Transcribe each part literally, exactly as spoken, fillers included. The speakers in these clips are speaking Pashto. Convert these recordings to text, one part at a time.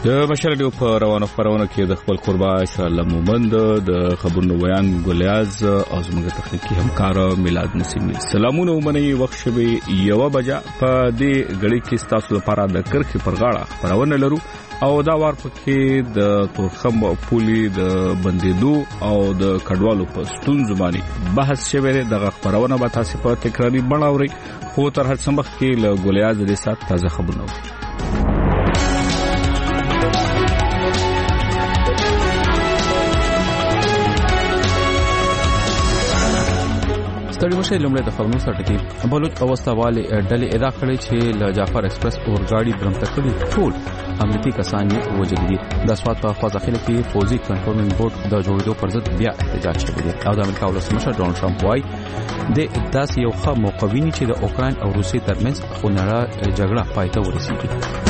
د مشرډیو په روانو خبرونه کې د خپل قربا اسرائیل مومند د خبرونو بیان ګولیاز او زموږ تخنیکی همکار میلاد نسیم. سلامونه ومني وخت شوي یو بجا په دې غړي کې تاسو لپاره د کرخي پر غاړه خبرونه لرو او دا وار پکې د تورخم پولی د بندیدو او د کډوالو په ستونزو باندې بحث شوی دی. د خبرونه به تاسو په تکراری بڼاوري خو تر هڅه مخ کې له ګولیاز د سات تازه خبرونه ستړي مشه لمړی د خبرونو سره ټکی بلوچ اوستاوالي ډلې ادا کړې چې ل جعفر ایکسپریس اورګاډي برمته کړي ټول امنیتي کسان یې وژلي دي. د سواد په خوځښت کې فوزي کنټرولمنت بورډ د جوړېدو پر ضد بیا احتجاج شوی دی او د امریکا ولسمشر ډونالد ټرمپ وايي د داسې یو ښه موقع ویني چې د اوکران او روسیې ترمنځ خونړه جګړه پای ته ورسیږي.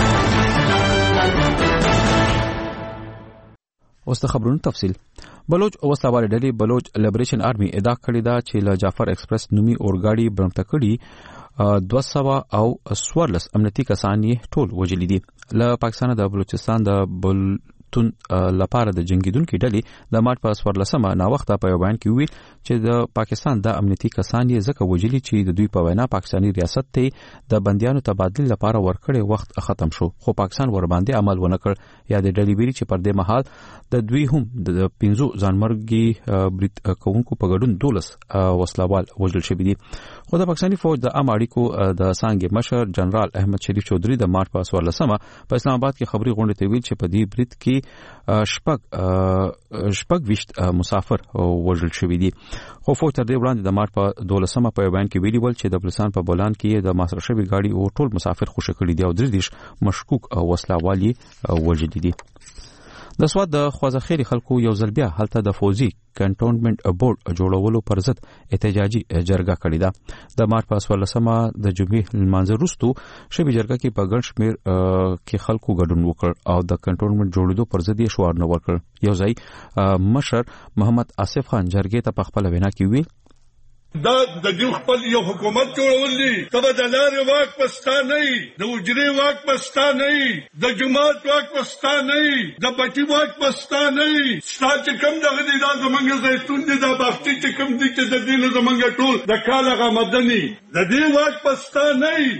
اوس د خبرونو تفصیل. بلوچ اوستاوالي ډلې بلوچ لیبریشن آرمي ادعا کړې ده چې ل جعفر ایکسپریس نومي اورګاډي برمته کړي دوه سوه او څوارلس امنیتي کسان یې ټول وژلي دي. له پاکستان د بلوچستان د بلتون لپاره د جنگیدونکو ډلې د مارچ په څوارلسمه نا وخته په بیان کې ویل چې د پاکستان د امنیتي کسان یې ځکه وژلي چې د دوی په وینا پاکستاني ریاست ته د بنديانو تبادله لپاره ورکړې وخت ختم شو خو پاکستان ور باندې عمل ونه کړ. یا د ډلې ویلي چې پر دې مهال د دوی هم د پنځو ځانمرګي بریټ کوونکو په ګډون دولس وسلوال وژل شوی دي. خو د پاکستاني فوج د عام اړیکو د څانګې مشر جنرال احمد شریف چودھری د مارچ په څوارلسمه په اسلام آباد کې خبري غونډه ته ویل چې په دې بریټ کې شپږ شپږ وشت مسافر وژل شوی دي. خو فوج تر دې وړاندې د مارچ په دولسمه په بیان کې ویلي ول چې د بلوچستان په بولان کې د ماسره شوی گاډي او ټول مسافر خوشی کړي دي او درې مشکوک وسلوالي وژلي دي. د سواد د خوځخيري خلکو یو ځل بیا هلته د فوزي کنټونمنت بورډ جوړولو پر ضد احتجاجي جرګه کړې ده. د مارچ په څوارلسمه د جمعې لمانځه وروسته شوی جرګه کې په ګڼ شمېر کې خلکو ګډون وکړ او د کنټونمنت جوړېدو پر ضد یې شعار نه ورکړ. یو ځای مشر محمد آصف خان جرګې ته په خپل وینا کې ویل دا د دې خپل یو حکومت جوړول دي تبه د لارې واک پستا نه د وجري واک پستا نه د جماعت واک پستا نه د پټي واک پستا نه ستاسو کوم دغه دي دا زمونږ زیتون دي د باختي چې کوم دي چې د دې زمونږ ټول د کاله مدني د دې واک پستا نه.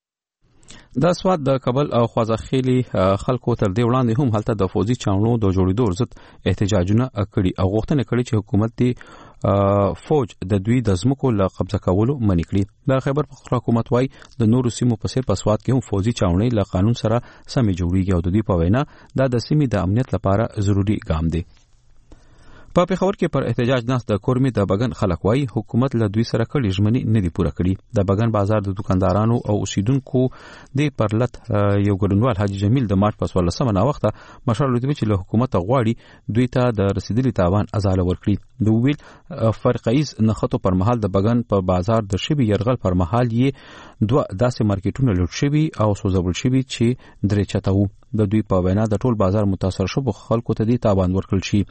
د سواد د کابل او خوځخيلي خلکو تر دې وړاندې هم هلته د فوزي چاونو د جوړېدو ضد احتجاجونه کړي او غوښتنه کړي چې حکومت دی فوج د دوی د ځمکو له قبضه کولو منع کړي. د خیبر پختونخوا حکومت وايي د نورو سیمو په څیر په سواد کې هم فوزي چاونې له قانون سره سمې جوړیږي او د دوی په وینا دا د سیمې د امنیت لپاره ضروری ګام دی. په پیښور کې پر احتجاج ناس د کورمي د بغن خلک وايي حکومت له دوی سره کړي ژمنې نه دی پوره کړي. د بغن بازار د دکاندارانو او اوسیدونکو د پرلط یو ګډونوال حاجی جمیل د مارچ په څوارلسمه نا وخته مشر لوي چې له حکومت غواړي دوی ته د رسیدلي تاوان ازاله ورکړي. د ویل فرقایز نخټو پر مهال د بغن په بازار د شبي يرغل پر مهال یې دوه داسې مارکیټونه لوټ شوي او سوزول شوي چې درې چته وو. د دوی په وینا د ټول بازار متاثر شو خلکو ته دی تاوان ورکړل شي.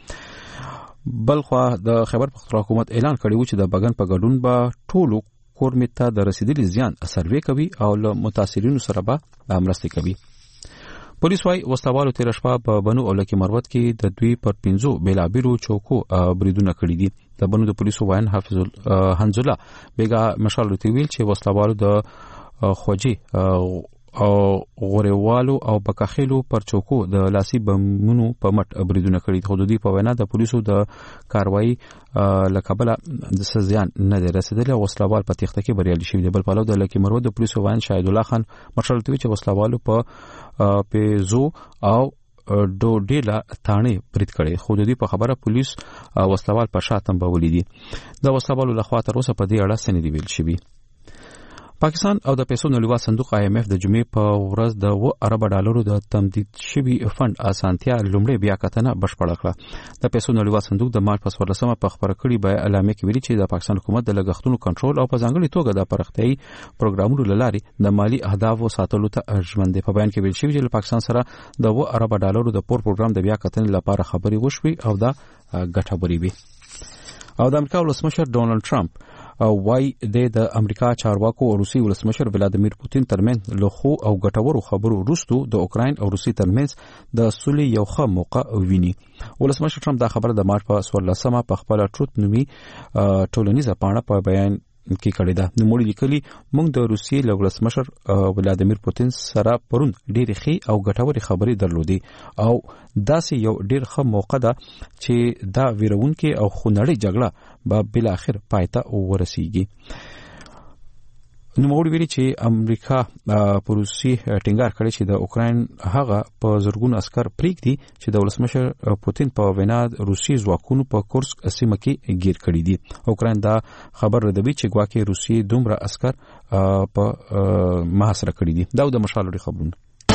بلخوا د خیبر پختونخوا حکومت اعلان کړی و چې د بغن په ګډون به ټولو کورمې ته د رسیدلي زیان سروې کوي او له متاثرینو سره به مرستې کوي. پولیس وايي وسلوالو تیر شپه په بنو او لکه مروت کې د دوی پر پنځو بیلابیلو چوکو بریدونه کړي دي. د بنو د پولیسو وایي حافظ حنزله بیګا مشال لوي ویل چې وسلوالو د خوجي او غوریوالو او بکاخیلو پر چوکو د لاسي بمونو په مټ بریدونه کړي. حدودي په وینا د پولیسو د کاروایی لکبله د سزيان نه دی رسیدلی او وسلوال په تخته کې بریالي شوی دی. بل پلو د لکه مرود د پولیسو وایي شاهد الله خان مشر لوي چې وسلوالو په پیزو او دو ډیلا تانه برید کړي. حدودي په خبره پولیس وسلوال په شاتم بولې دي. د وسلوالو لخوا تر اوسه په دې اړه څه نه دی ویل شوی. پاکستان او د پیسو نړیوال صندوق آی ایم ایف د جمعې په ورځ د و ارب ډالرو د تمدید شوی فند اسانتیا لومړی بیا کتنه بشپړه کړه. د پیسو نړیوال صندوق د مارچ په څوارلسمه په خبره کړي بیان اعلامیه کې ویلي چې د پاکستان حکومت د لګښتونو کنټرول او په ځانګړي توګه د پرختیايي پروګرامونو لارې د مالی اهدافو ساتلو ته ژمن دي. په بیان کې ویل شوی چې پاکستان سره د و ارب ډالرو د پور پروګرام د بیا کتنې لپاره خبري وشوي او دا ګټوري وي. او د امریکا ولسمشر ډونالد ټرمپ وايي د امریکا چارواکو او روسي ولسمشر ولادیمیر پوتین ترمنځ له خو او ګټورو خبرو وروسته د اوکراین او روسي ترمنځ د سولې یو ښه موقع ویني. ولسمشر ټرمپ دا خبره د مارچ په څوارلسمه په خپل ټروت نومي ټولنیزه پاڼه په بیان کې کړی ده. نو موږ لیکلي موږ د روسیې له ولسمشر ولادیمیر پوتین سره پرون ډېرې ښې او ګټورې خبرې درلودې او داسې یو ډېر ښه موقع ده چې دا ویرونکې او خونړۍ جګړه به بل اخر پای ته ورسیږي. نو موږ ویلي چې امریکا په روسي ټینګار کړی چې د اوکراین هغه په زرګونو عسكر پریږدي چې د ولسمشر پوتین په وینا روسي ځواکونو په کورسک سیمه کې گیر کړی دي. اوکراین دا خبر ردوي چې ګواکې روسي دومره عسكر په محاصره کړی دي. دا د مشالوري خبرونه.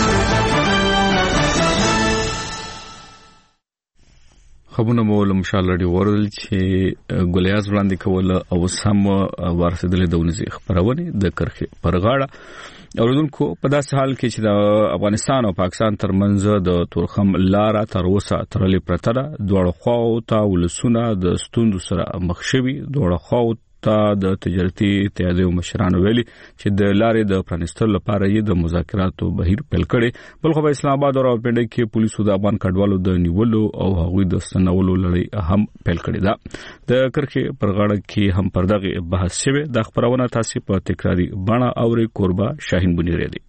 خبرونه مو له مشالړي ورل چې ګولیاز وړاندې کول او سم ورسېدل د ونځي خبرونه د کرخه پرغاړه اوردونکو په داسې حال کې چې د افغانستان او پاکستان ترمنځ د تورخم لاره تر اوسه ترلې پرته ده. دوه خواو ته ولسونه د ستوندو سره مخ شوي. دوه خواو ته د تجارتي اتحادیو مشرانو ویلي چې د لارې د پرانستلو لپاره یې د مذاکراتو بهیر پیل کړي. بل خو په اسلام آباد او راوړپنډي کې پولیسو د افغان کډوالو د نیولو او هغوی د ستنولو لړۍ هم پیل کړې ده. د کرخه پرغاړه کې هم پردغه بحث شوه. د خبرونه تاسو په تکراری بڼه اوري. قربا شاهین بنيري دي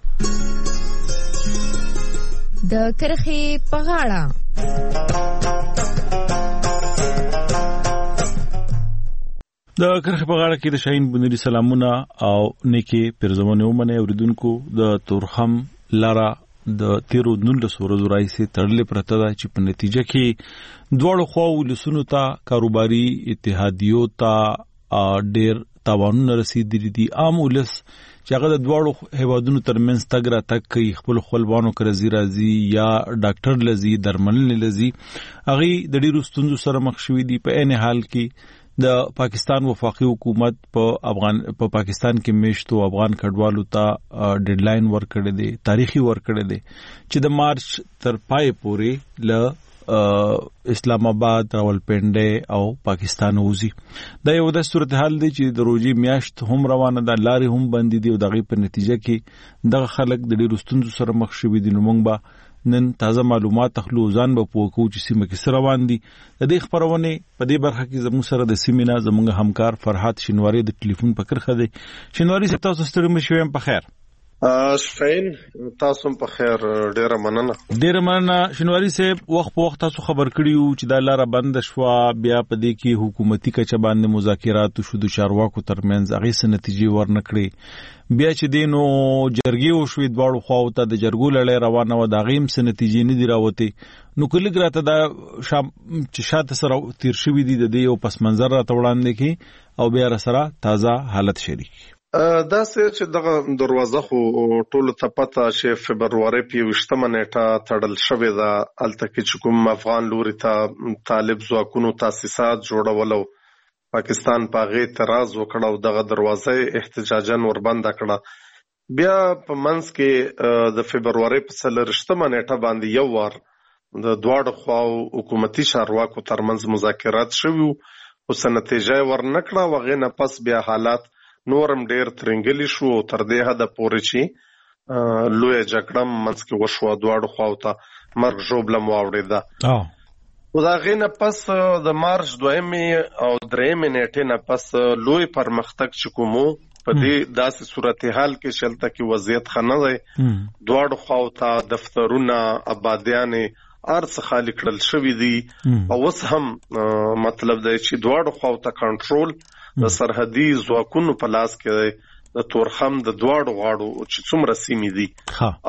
د کرخه پرغاړه. د کرخه په غاړه کې د شاهین بنيري سلامونه او نیکی پرزمونه ومنه اوریدونکو. د تورخم لاره د تیرو نولس ورځو راځي تړلې پرته ده چې په نتیجه کې دوه خواو لسونو ته کاروباري اتحادیو ته ډېر تاوانونه رسیدلي دي. عام ولس چې هغه د دوه هیوادونو ترمنځ تګ را تک کوي خپل خپلوانو کرزي راځي یا ډاکټر لزي درملنې لزي هغه د ډېرو ستونزو سره مخ شوي دي. په عین حال کې د پاکستان وفاقي حکومت په افغان په پاکستان کې میشتو افغان کډوالو ته ډیډلاین ورکړی دی، تاریخي ورکړی دی چې د مارچ تر پای پورې ل اسلام آباد، راولپنډي او پاکستان وځي. دا یو د صورتحال دی چې د روزي میاشت هم روانه ده، لارې هم بندي دي او دغه په نتیجه کې دغه خلک د ډیرو ستونزو سره مخ شوي دي. نو موږ به نن تازه معلومات تخلو ځان به پوکو چې سیمه کې سره روان دي. د دې خبرونه په دې برخه کې زموږ سره د سیمینا زموږ همکار فرحات شینواری د ټلیفون په کرخه دی. شینواری څه تاسو ستړي مشوي په خیر؟ شفین تاسو په خیر، ډیره مننه. ډیره مننه شینواری صاحب. وخت په وخت تاسو خبر کړیو چې دا لاره بند شو، بیا په دې کې حکومتي کچه باندې مذاکرات شو د چارواکو ترمنځ، هغه څه نتیجې ورنکړي. بیا چې دینو جرګي وشوي دواړو خواو ته د جرګو لړۍ روانه و، دا غیم څه نتیجې نه دی راوته. نو کله ګراته دا شام چې شاته سره تیر شوی دی د دې او پس منظر را توړاندې کی او بیا سره تازه حالت شریک. دا چې دغه دروازه خو ټولو ته پته چې فبرवरी په وشتمه نیټه تړل شوې ده. الته کې چې کوم افغان لوري ته طالب ځواکونو تاسیسات جوړولو، پاکستان په غي اعتراض وکړ او دغه دروازه احتجاجاً وربنده کړه. بیا په منځ کې د فبرवरी په څلورشتمه نیټه باندې یو وار د دواړو خواو حکومتي چارواکو ترمنځ مذاکرات شوي او څه نتیجه ورنکړه. وغه نه پس بیا حالات نورم ډیر ترنګلی شو او تر دې حد پورې چې لوی جګړه منځ کې وشو، دواړو خواو ته مرګ ژوبله واوړېده. او دا غینه پس د مارچ دویمې او درېمې نیټې نه پس لوی پرمختګ چې کومو په دې داسې صورتحال کې شلته کې وضعیت خنه دی. دواړو خواو ته دفترونه، آبادیانې ارڅ خالی کړل شوي دي او اوس هم مطلب دی چې دواړو خواو ته کنټرول د سرحدي ځواکونو په لاس کې دی. د تورخم د دواړو غاړو چې څومره سیمې دي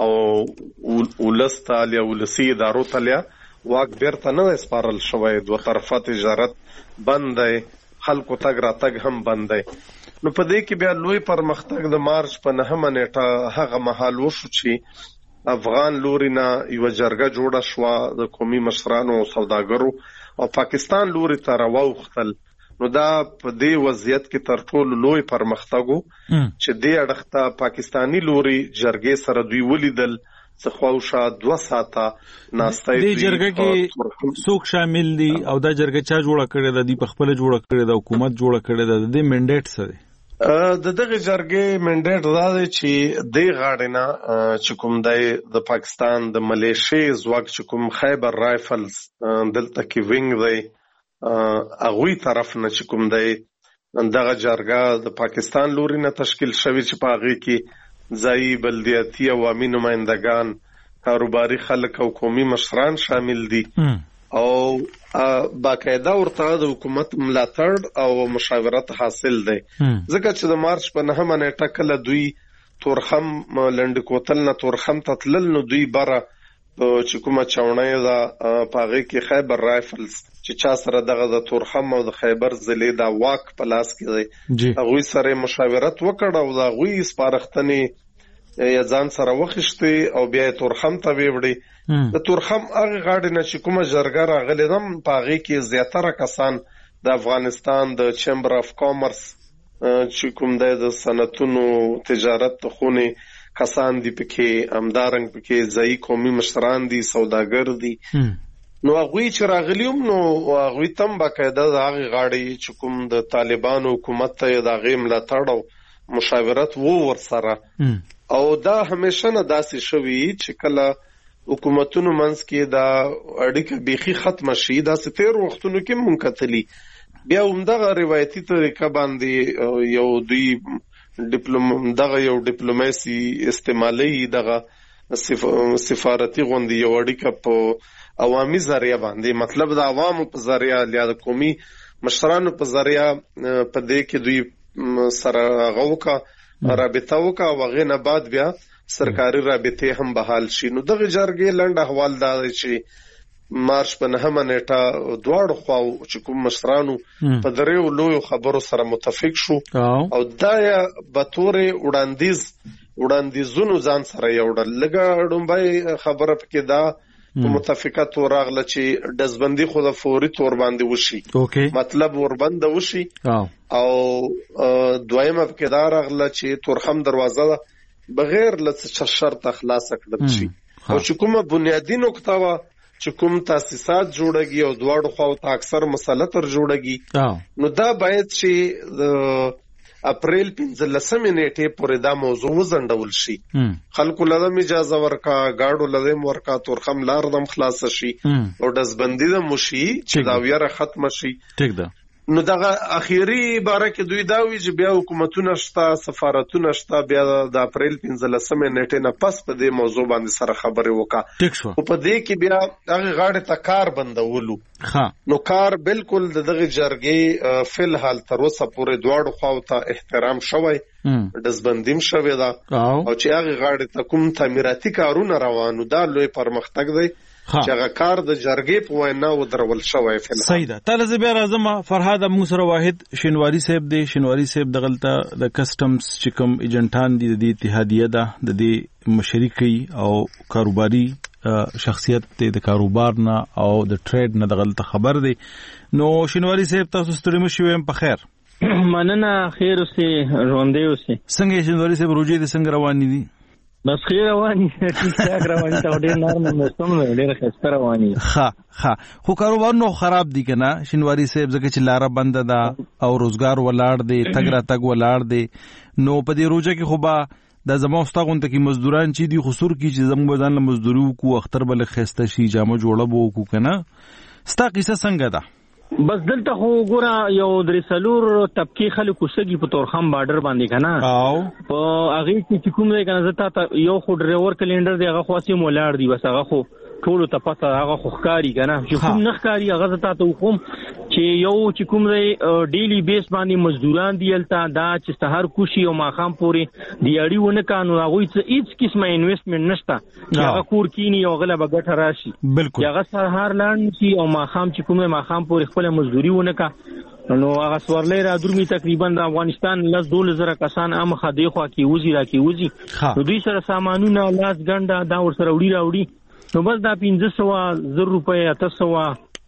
او ولسته یا ولسي ادارو ته لیا واک بیرته نه سپارل شوی. دوه طرفه تجارت بند دی، خلکو تګ راتګ هم بند دی. نو په دې کې بیا لوی پرمختګ د مارچ په نهمه نیټه هغه مهال وشو چې افغان لوري نه یو جرګه جوړه شوه د قومي مشرانو او سوداګرو او پاکستان لوري ته راوختل. نو دا په دې وضعیت کې تر ټولو لوی پرمختګ چې دې اړخته پاکستانی لوري جرګې سره دوی ولیدل څخواوشه دوه ساعته ناشته د جرګه کې څوک شامل دي او دا جرګه چا جوړه کړې ده؟ د په خپل جوړه کړې ده، حکومت جوړه کړې ده، د منډیټ څه دی؟ د دغه جرګې منډیټ دا دی چې د غاړې نه چې کوم دی د پاکستان د ملیشي ځواک چې کوم خیبر رایفلز دلته کې وینګ دی هغوی طرف نه چې کوم دی دغه جرګه د پاکستان لوري نه تشکیل شوی چې په هغې کې ځایي بلدیاتي عوامي نمایندګان، کاروباري خلک او قومي مشران شامل دي او باقاعده ورته د حکومت ملاتړ او مشاورت حاصل دی. ځکه چې د مارچ په نهمه نیټه کله دوی تورخم لنډ کوتل نه تورخم ته تلل، نو دوی بره چې کومه چاونۍ ده په هغې کې خیبر رایفلز چې چا سره دغه د تورخم او د خیبر ضلعې دا واک په لاس کې دی هغوی سره مشاورت وکړ او د هغوی سپارښتنې یا ځان سره وخیشتې او بیا یې تورخم ته ویوړې. د تورخم هغې غاړې نه چې کومه جرګه راغلې ده په هغې کې زیاتره کسان د افغانستان د چیمبر اف کامرس چې کوم دی د صنعتونو تجارت د خونې کسان دي، پکې همدارنګ پکې ځایي قومي مشران دي، سوداګر دي. نو هغوی چې راغلي هم نو هغوی ته هم باقاعده د هغې غاړې چې کوم د طالبانو حکومت ته یې د هغې ملاتړ او مشاورت و ورسره. او دا همیشه نه داسې شوي چې کله حکومتونو منځ کې دا اړیکه بیخي ختمه شي، داسې تیر وختونو کې مونږ کتلي بیا همدغه روایتي طریقه باندې یو دوی ډیپلوم دغه یو ډیپلوماسي استعمالي دغه سفارتي غوندي یو اړیکه په عوامي ذریعہ باندې، مطلب د عوامو په ذریعہ یا د قومي مشرانو په ذریعہ په دې کې دوی سره غوکا رابطه وکا او هغې نه بعد بیا سرکاري رابطې هم بحال شي. نو دغه جرګې لنډ احوال دا دی چې مارچ په نهمه نیټه دواړو خواو چې کوم مشرانو په دریو لویو خبرو سره متفق شو او دا یې به تورې وړاندیز وړاندیزونو ځان سره یوړل. لږه ډومبی خبره پکې دا په متفقه تور راغله چې ډزبندي خو د فوري تور باندې وشي، مطلب وربنده وشي. او دویمه پکې دا راغله چې تورخم دروازه ده بغیر له شرط خلاصه کړل شي او چې کومه بنیادی نقطه وه چې کوم تاسیسات جوړږي او دواړو خواو ته اکثر مسله تر جوړږي، نو دا باید چې د اپریل پنځلسمې نیټې پورې دا موضوع وځنډول شي. خلکو لدم اجازه ورکا، گاډو لدم ورکا، تورخم لار دم خلاصه شي او ډزبندي دم وشي چې دا ویره ختمه شي. ټیک ده. نو دغه اخیری باره کې دوی دا وی چې بیا حکومتونه شته، سفارتونه شته، بیا د اپریل پنځلسمې نیټې نه پس په دې موضوع باندې سره خبرې وکړه. او په دې کې بیا هغه غاړې ته کار بندولو. نو کار بالکل د دغه جرګې فل حال تر اوسه پورې دواړو خواو ته احترام شوی، ډزبندیم شوی ده او چې هغه غاړې ته کوم تعمیراتي کارونه روانو دا لوی پرمختګ دی چې هغه کار د جرګې په وینا ودرول شوی. صحیح ده. تاله زه بیا راځم فرهاد موږ سره واحد شینواری صاحب دی. شینواری صاحب دغلته د کسټمز چې کوم ایجنټان دي د دې اتحادیه ده د دې مشري کوي او کاروباري شخصیت د کاروبار نه او د ټریډ نه دغلته خبر دی. نو شینواری صاحب تاسو ستړي مشئ ویم په خیر؟ مننه، خیر اوسئ، ژوندی اوسئ. څنګه شینواری صاحب روجې دې څنګه روانې دي؟ بس خیر رواني، ټیک ټاک رواني، ته ډېر نارمل موسم دی، ډېر ښایسته رواني. ښه ښه. خو کاروبار نو خراب دي که نه شینواري صاحب؟ ځکه چې لاره بنده ده او روزګار ولاړ دی، تګ راتګ ولاړ دی. نو په دې روژه کې خو به دا زما ستا غونته کې مزدوران چې دي خو سور کې چې زموږ به ځان له مزدوري وکړو، اختر به لږ ښایسته شي، جامه جوړه به وکړو که نه. ستا قیصه څنګه ده؟ بس دلته خو ګوره یو درې څلور طبقې خلک اوسېږي په تورخم بارډر باندې که نه، په هغې کې چې کوم دی که نه زه تا ته یو خو ډریور کلینډر دی هغه خو هسې هم ولاړ دي، بس هغه خو ټولو ته پته هغه خو ښکاري که نه، چې کوم نه ښکاري هغه زه تا ته وښوم چې یو چې کوم دی ډیلی بیس باندې مزدوران دي هلته، دا چې سهار کوشي او ماښام پورې دیاړي ونه کا، نو هغوی څه هېڅ قسمه انویسټمنټ نشته چې هغه کور کیني او هغه له به ګټه راشي. چې هغه سهار لاړ شي او ماښام چې کوم دی ماښام پورې خپله مزدوري ونه کا، نو هغه سورلی را درومي. تقریبا د افغانستان لس دولس زره کسان امخه دی خوا کې وځي را کې وځي، نو دوی سره سامانونه لاس ګنډه دا ورسره وړي راوړي، نو بس دا پنځه سوه زر روپۍ اته سوه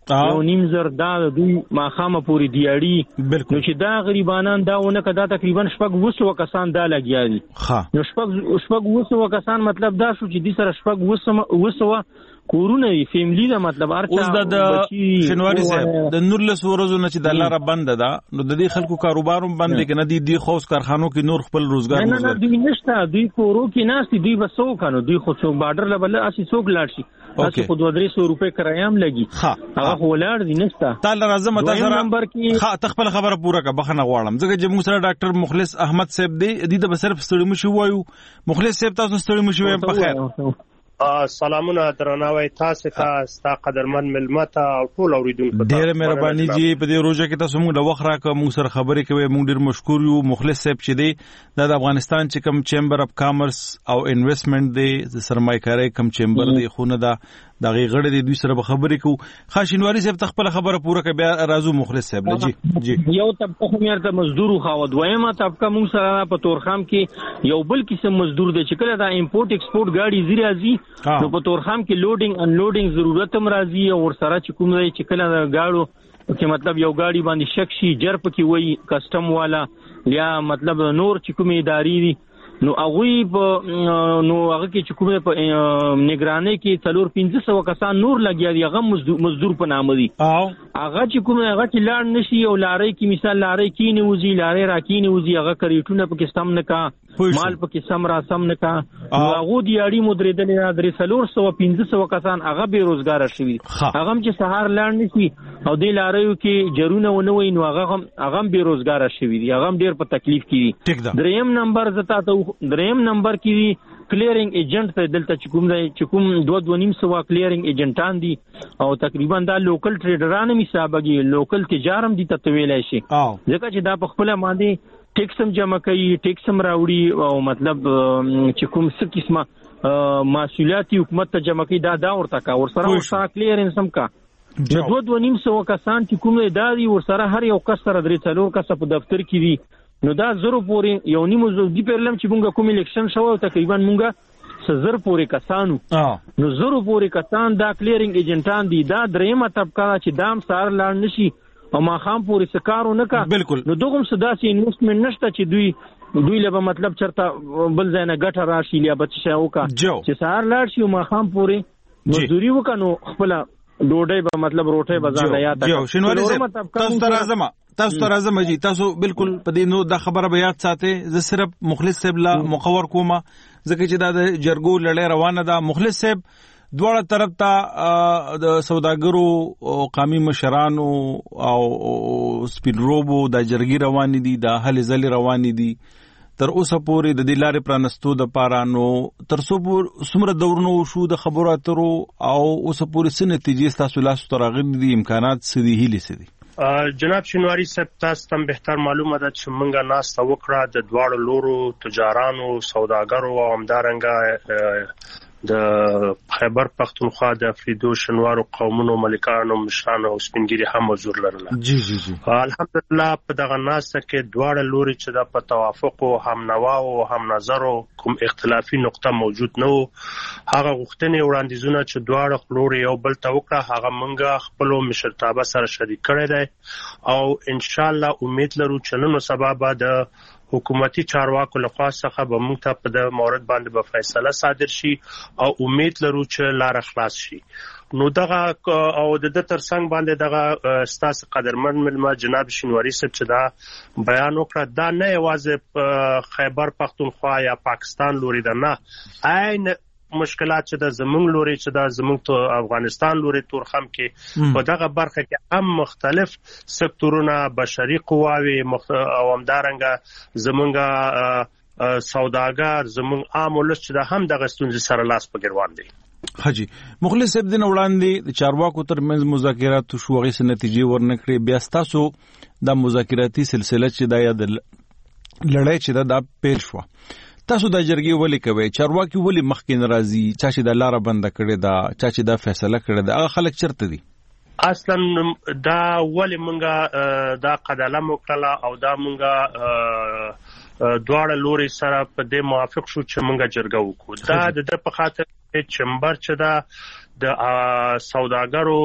یو نیم زر دا دوی ماخامه پوری دیاړي نو چې دا غریبانان دا ونه کدا تقریبا شپږ وسو کسان دا لګیا دي نو شپږ شپږ وسو کسان مطلب دا شو چې د سره شپږ وسو وسو کورونه فیملی دا مطلب ارچا اوس د شنواری صاحب د نورلس ورځو نه چې د لاره بند ده نو د دې خلکو کاروباروم بند دي کنه دي د خوس کارخانو کې نور خپل روزګار نه نه دوی نشته دوی کورو کې ناشتي دوی بسو کنه دوی خو څو بارډر لبل اسی څوک لاړ شي اسی خو دوه درې سو روپے کرایام لګي هغه خو لاړ دي نشته تعال راځم تاسو نمبر کې تخپل خبره پوره کا بخنه غواړم ځکه چې موږ سره ډاکټر مخلص احمد صاحب دی د به صرف ستړي مشو وایو مخلص صاحب تاسو ستړي مشو په خیر سلامونه درناوی تاسو ته ستا قدرمن ملمت او ټول اوریدونکو ته ډېر مهرباني جی په دې روزه کې تاسو موږ د وخت راکړه موږ سره خبرې کوي موږ ډېر مشکور یو مخلص صاحب چې دی د افغانستان چې کوم چیمبر اف کامرس او انویسټمنټ دی د سرمایه‌کاري کوم چیمبر دی خو نه دا د غړي دی دوی سره به خبرې کوو خاشنواری صاحب تخپل خبره پوره کوي بیا راځو مخلص صاحب جی جی یو طبقه خو مرته مزدور خو دویمه طبقه موږ سره په تورخام کې یو بل قسم مزدور دی چې کله دا امپورټ ایکسپورټ گاډي زی راځي نو په تورخام کې لوډینګ ان لوډینګ ضرورت هم راځي او سره چې کوم دی چې کله دا گاډو چې مطلب یو گاډي باندې شک شي جرپ کې وای کسٹم والا یا مطلب نور چې کومې ادارې دي نو هغه په نو هغه کې چې کومه په نگرانی کې څلور پنځه سو کسان نور لګیا دي هغه مزدور په نام دي او هغه چې کومه هغه چې لاړ نشي او لارې کې مثال لارې کې نه وزي لارې را کې نه وزي هغه کریټونه په کې سم نه کا مال په کې سم را سم نه کا هغه دی اړي مدریدل درې څلور سو پنځه سو کسان هغه بیروزګار شوي هغه چې سهار لاړ نشي او د لارې کې جرونه ونه وي نو هغه هغه بیروزګار شوي دي هغه ډیر په تکلیف کې دي دریم نمبر زتا ته دریم نمبر کې کلیرینګ ایجنټ په دلته چې کوم دی چې کوم دوه دوه نیم سو کلیرینګ ایجنټان دي او تقریبا دا لوکل ټریډرانو می حسابږي لوکل تجارم دي ته ویلای شي ځکه چې دا په خپل باندې ټیکس هم جمع کوي ټیکس هم راوړي او مطلب چې کوم څه قسمه مسؤلیت حکومت ته جمع کوي دا دا ورته کا ور سره ورسره کلیرنس هم کا دوه دوه نیم سو کسان چې کوم اداري ور سره هر یو کس سره درې څلور کس په دفتر کې دي نو دا زرو پورې یو نیمو زو دی پرلم چې مونږه کوم الیکشن شو تقریبا مونږه سزر پورې کسانو نو زرو پورې کسان دا کلیرینګ ایجنټان دي دا دریمه طبقه چې دام سار لاړ نشي او ما خام پورې سکارو نه کا نو دغه صداسي انویسټمنټ نشته چې دوی دوی له مطلب چرته بل ځای نه ګټه راشي یا بچ شي او کا چې سار لاړ شي ما خام پورې مزدوري وکړو خپل ډوډۍ به مطلب روټه بازار یا تا شنواری تاسو ته راځم تاسو ته راځم جی تاسو بالکل په دې نو د خبره بیا ساتي زه صرف مخلص صاحب لا مخور کوم ځکه چې دا د جرګو لړۍ روانه ده مخلص صاحب دواړه طرف ته د سوداګرو قومي مشرانو او سپیډروبو د جرګي روان دي د هلي ځلې روان دي تر اوسه پورې د دې لارې پرانستو د پارانو تر څو څومره دورنو شو د خبرو اترو او اوسه پورې څه نتیجې تاسو لاسو ته راغلي دي امکانات څه دي هلي څه دي جناب شنواری صاحب تاسو ته بهتر معلومه ده چې موږ ناسته وکړه د دواړو لورو تجارانو سوداګرو او همدارنګه د خیبر پختونخوا د افریدو شنوارو قومونو ملکانو مشرانو او سپینګری هم حضور لرله جی جی جی الحمدلله په دغه ناسته کې دواړه لوري چې د په توافق او هم نوا او هم نظر کوم اختلافي نقطه موجود نه و هغه غوښتنې وړاندیزونه چې دواړه لوري یو بل ته وکړه هغه موږ خپل مشرتابه سره شریک کړی دی او ان شاء الله امید لرو چې نن سبا به د حکومتي چارواکو لخوا څخه به موږ ته په د مورد باندې به فیصله صادر شي او امید لرو چې لار خلاص شي نو دغه او د ترڅنګ باندې دغه ستاسو قدرمن ملما جناب شنواری صاحب چې دا بیان وکړه دا نه یوازې خیبر پختونخوا یا پاکستان لوري ده نه عین مشکلات چې د زمونږ لوري چې د زمونږ افغانستان لوري تورخم کې په دغه برخه کې هم مختلف سکتورونه بشري قواوي او همدارنګه زمونږ سوداګر زمونږ عام ولس چې د هم دغه ستونزې سره لاس په ګروان دي حجی مخلص صاحب دین وړاندې د چارواکو ترمنځ مذاکرات شو غي نتیجې ورنکړي بیا تاسو د مذاکراتي سلسله چې د یاد لړۍ چې دا پیل شو تاسو د جرګي ولې کوي چارواکي ولې مخکې ناراضي چا چې د لار بند کړي دا چا چې دا فیصله کړي دا هغه خلک چرته دي اصلا دا ولې مونږه دا قدم وکړه او دا مونږه دواړه لوري سره په دې موافق شو چې مونږه جرګه وکړو دا د په خاطر چمبر چې دا د سوداګرو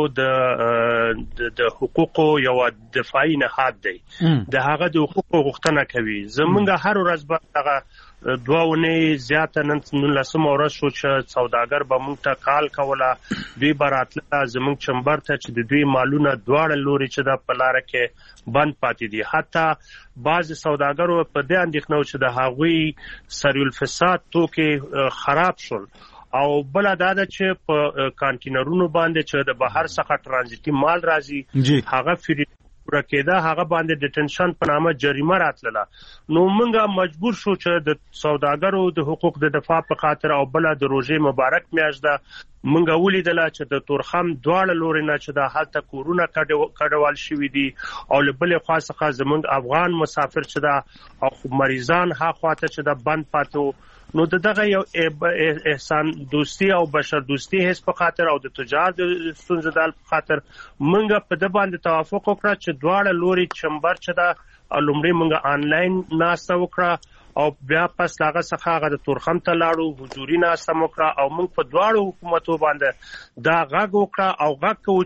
د د حقوقو یو دفاعي نهاد دی د هغه د حقوقو غوښتنه کوي. زمونږ هر ورځ به هغه دوونه زیاته نن لسم ورځ شو چې سوداګر به مونږ ته کال کوله، دوی براتله زمونږ چمبر ته چې د دوی مالونه دواړه لوري چې د پلاره کې بند پاتې دي. حتی بعض سوداګرو په دې اندېښنه چې د هغوی سریع الفساد توکي خراب شول، او بل دا ده چې په کانټینرونو باندې چې د بهر څخه ترانزیتي مال راځي هغه فری ورکېده، هغه باندې ډیټنشن په نامه جریمه راتله. نو موږ مجبور شو چې د سوداګرو د حقوق د دفاع په خاطر او بل د روزې مبارک میاشت ده موږ ولیدل چې د تورخم دواړه لوري نه چې د هلته کورونه کډوال شوي دي، او له بلې خوا څخه زموږ افغان مسافر چې ده او مریضان ها خواته چې ده بند پاتو. نو دغه یو احسان دوستی او بشر دوستی هیڅ په خاطر او د تجارت ستونزې دال په خاطر موږ په د باندې توافق وکړ چې دواړه لوري چمبر چې دا لومړی موږ آنلاین ناسته وکړه او بیا پس لاغه څخه هغه د تورخم ته لاړو حضوري ناسته وکړه او موږ په دواړو حکومتو باندې دا غږ وکړه او غږ کوو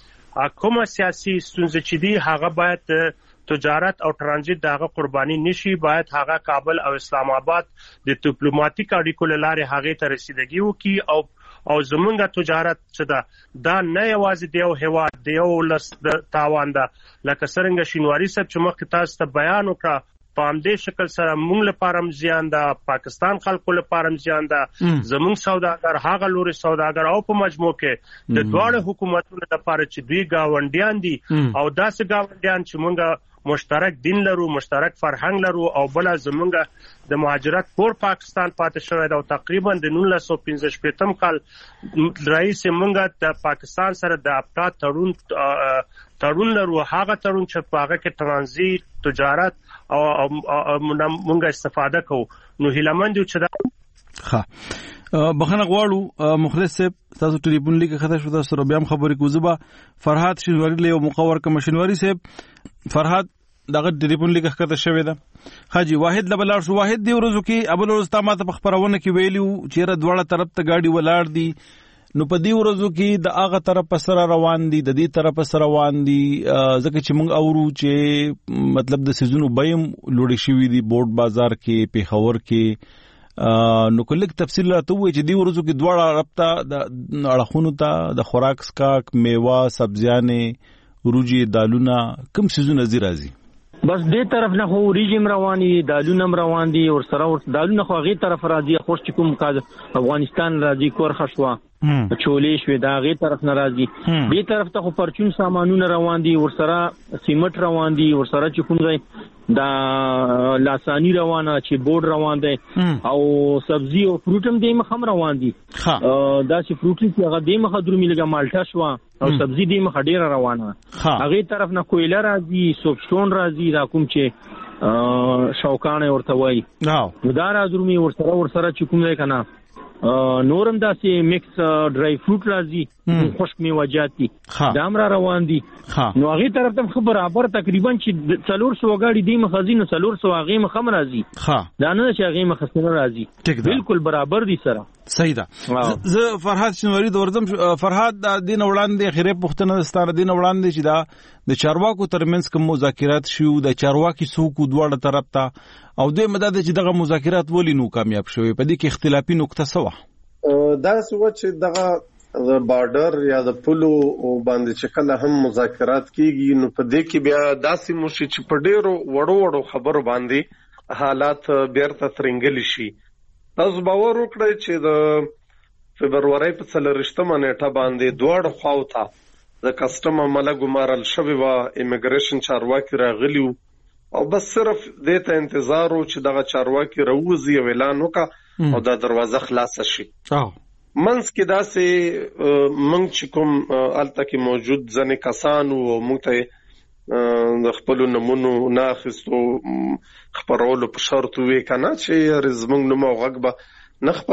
چې کومه سیاسي ستونزې چې دي هغه باید تجارت او ترانزیت دغه قرباني نشي، باید هغه کابل او اسلام آباد د ډیپلوماټیک اړیکو لاره هغه ته رسیدګي وکي او او زمونږه تجارت چې دا دا نه یوازې د یو هیواد د یو لس د تاوان ده، لکه څنګه شینواری صاحب چې مخکې تاسو ته بیان وکړه په همدې شکل سره موږ لپاره هم زیان ده، پاکستان خلکو لپاره هم زیان ده، زمونږ سوداګر هغه لوري سوداګر او په مجموع کې د دواړو حکومتونو لپاره چې دوی گاونډیان دي او داسې گاونډیان چې موږ مشترک دین لرو، مشترک فرهنګ لرو، او بل زمونږ د مهاجرت کور پاکستان پاتې شوی دا او تقریبا د نولس سوه پنځه شپېتم کال رئیس موږ د پاکستان سره د ابتا تړون تړون لرو، هغه تړون چې په هغه کې ترانزیت تجارت او موږ استفاده کوو. نو هیلمند یو چې دا ښه بخنه غواړو مخلص صاحب تاسو ټلیفون لیکه خطا شو تاسو بیا هم خبرې کوزبا فرحات شینواری له مقور کم شینواری صاحب فرحات دغه ټلیفون لیکه خطا شوی ده. حاجی واحد لبلار شو واحد دی ورځو کې ابل ورځ تا ماته په خبرونه کې ویلیو چې را دواړه طرف ته گاډي ولاړ دي، نو په دې ورځو کې د هغه طرف سره روان دي د دې طرف سره روان دي ځکه چې موږ اورو چې مطلب د سيزونو بیم لوړ شوی دي بورډ بازار کې پیښور کې، نو کلیک تفصیل راته وایي چې دی ورځو کې دواړه رابطه د اړخونو ته د خوراک سکاک میوه سبزیانې وروجي دالونه کوم سيزونه زی راځي؟ بس دې طرف نه خو ریجیم رواني دالونه روان دي او سره دالونه خو غي طرف راځي خوش کوم کاز افغانستان راځي کور خشوا چولې شوې دا غي طرف نه راځي، دې طرف ته خو پرچون سامانونه روان دي او سره سیمټ روان دي او سره چې کوم ځای دا لاسانی روانه چې بورډ روان دي او سبزی او فروټ هم دې مخم روان دي. دا چې فروټ چې هغه دې مخ درو ملګه مالټا شو او سبزی دې مخ ډیره روانه، هغه طرف نه کویله راځي سوپسټون راځي دا کوم چې شوکانه ورته وای نو دا راځو می ور سره ور سره چې کوم ځای کنه نورم داسې میکس ډرای فروټ راځي خشک میوه‌جات دي دا هم را روان دي. نو هغه طرف ته خبر برابر تقریبا چې څلور سوه غاړي دی مخزینو څلور سوه هغه مخم راځي دا نه چې هغه مخسنه راځي بالکل برابر دي سره صحیح ده. زه فرحات شنواری د ورزم فرحات د دین وړاندې خیره پښتنه ستاره دین وړاندې چې دا د چارواکو ترمنځ کوم مذاکرات شو د چارواکي سوق دواړه طرف ته او دوی مدد چې دغه مذاکرات ولې نو کامیاب شوي په دې کې اختلافي نقطه سوا دا سوه چې دغه د بارډر یا د پولو باندې چې کله هم مذاکرات کیږي نو په دې کې بیا داسې موشي چې په ډیرو وړو وړو خبرو باندې حالات بیرته ترنګل شي. تاسو باور وکړئ چې د فبرवरी په څلورشتمه نیټه باندې دوړ خواوته د کسټم عمله ګمارل شوی و ایمیګریشن چارواکي راغلیو او بس صرف دې ته انتظار و چې دغه چارواکي راوځي او اعلان وکړي او دا دروازه خلاص شي. منځ کې داسې منځ چې کوم الته کې موجود ځنې کسان او موږ ته د خپل نمونو نه اخیستو خبرولو په شرط وې کنه چې رزمنګ نوم او غږ به نه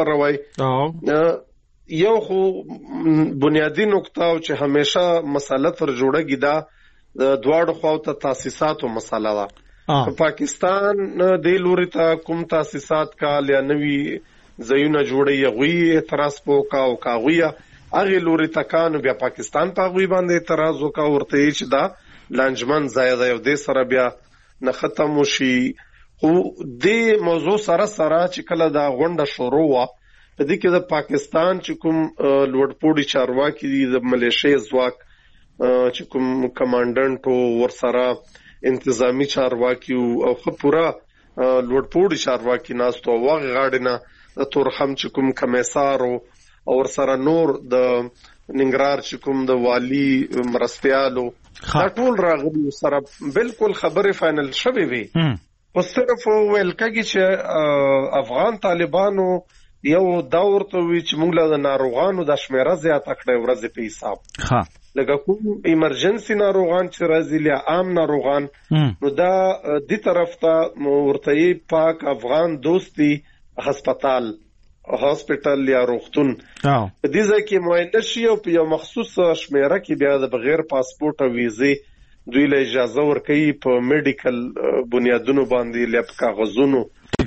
خبروي. یو خو بنیادی نقطه او چې همیشه مسله تر جوړه دا دواړو خواو ته تاسیساتو مسله ده. په پاکستان د لوري ته کوم تاسیسات کال یا نوی زيونه جوړي غوي ترانسپو کا او کاغویا هغه لوري تکانو بیا پاکستان په غوي باندې اعتراض وکاو ورته چې دا لانجمن ځای دی او د سره بیا نه ختم شي. خو د موضوع سره سره چې کله دا غونډه شروع وا په دې کې د پاکستان چې کوم لوړپوړي چارواکي دي د ملیشیا ځواک چې کوم کمانډنټ او ورسره انتظامی چارواکي او خو پورا لوړپوړي چارواکي ناستو واغ غاډنه د تورخم چې کوم کمیسار او ورسره نور د ننګرهار چې کوم د والی مرستيالو دا ټول راغلي سره بالکل خبره فائنل شوه وي. په صرف ولکه چې افغان طالبانو یو دور ته وی چې موږ له ناروغانو د شمیره زیاته کړې ورځې په حساب ها لکه کوم ایمرجنسي ناروغان چې راځي له عام ناروغان نو دا د طرف ته ورته پاک افغان دوستي هسپتال هاسپټل یا روغتون په دې ځای کې معاینه شي او په یو مخصوص شمیره کې بیا د بغیر پاسپورت او ویزه دوی له اجازه ورکوي په میډیکل بنیادونو باندې لپ کاغذونو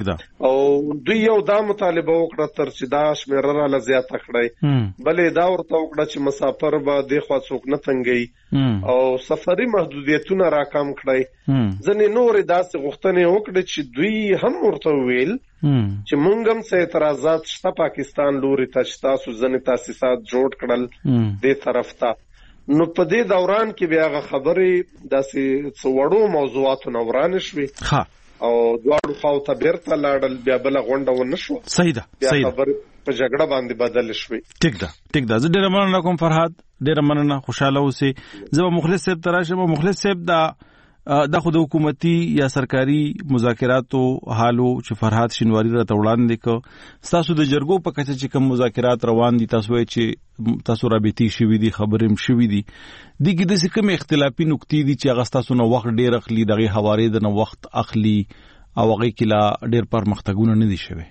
او دوی یو دا مطالبه وکړه تر چې دا شمیره را لزیاته کړی بلې دا ورته وکړه چې مسافر به د خوا څوک نه تنګي او سفري محدودیتونه راکم کړی. ځنې نورې داسې غوښتنې وکړي چې دوی هم ورته ویل چې مونږ هم څه اعتراضات شته پاکستان لوري ته چې تاسو ځنې تاسیسات جوړ کړل دې طرف ته. نو په دې دوران کې بیا هغه خبرې داسې څه وړو موضوعاتو نه ورانې شوې او دواړو خواو ته بیرته لاړل بیا بله غونډه ونه شوه. صحیح ده بیا خبرې په جګړه باندې بدل شوې. ټیک ده ټیک ده زه ډېره مننه کوم فرهاد ډېره مننه خوشاله اوسې. زه به مخلص صاحب ته راشم. مخلص صاحب دا د خود حکومتي یا سرکاري مذاکراتو حالو چې فرهاد شینواری راته وړاندې کړ تاسو د جرګو په کچه چې کوم مذاکرات روان دي تاسو چې تاسو رابطي شوي دي خبرې هم شوي دي د کې د کوم اختلافي نقطې دي چې هغه تاسو نو وخت ډېر اخلي دغه حواله د نو وخت اخلي او هغه کله ډېر پرمختګونه نه دي شوي.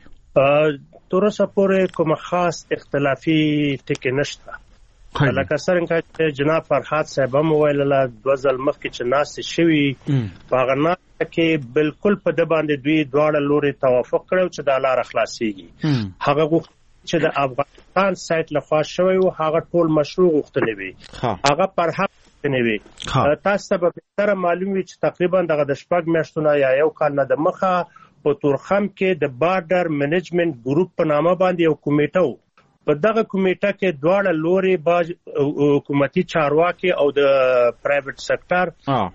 تر اوسه پورې کوم خاص اختلافي ټکی نشته. لکه څنګه چې جناب فرهاد صاحب هم ویل له دوه ځل مخکې چې ناست شوي په هغه ناسته کې بالکل په د باندې دوی دواړه لوري توافق کړو چې د لار خلاصيږي. هغه غوښتل چې د افغانستان سایت لخوا شوی او هغه ټول مشروع غوښتنې وي هغه پر حق نه وي. تاسو به تر معلوم وي چې تقریبا دغه د شپږ میاشتونو یا یو کال نه د مخه په تورخم کې د بارډر منیجمنت ګروپ په نامه باندې یو کمیټه په دغه کمیټه کې دواړه لوري باج حکومتي چارواکي او د پرایویټ سکتور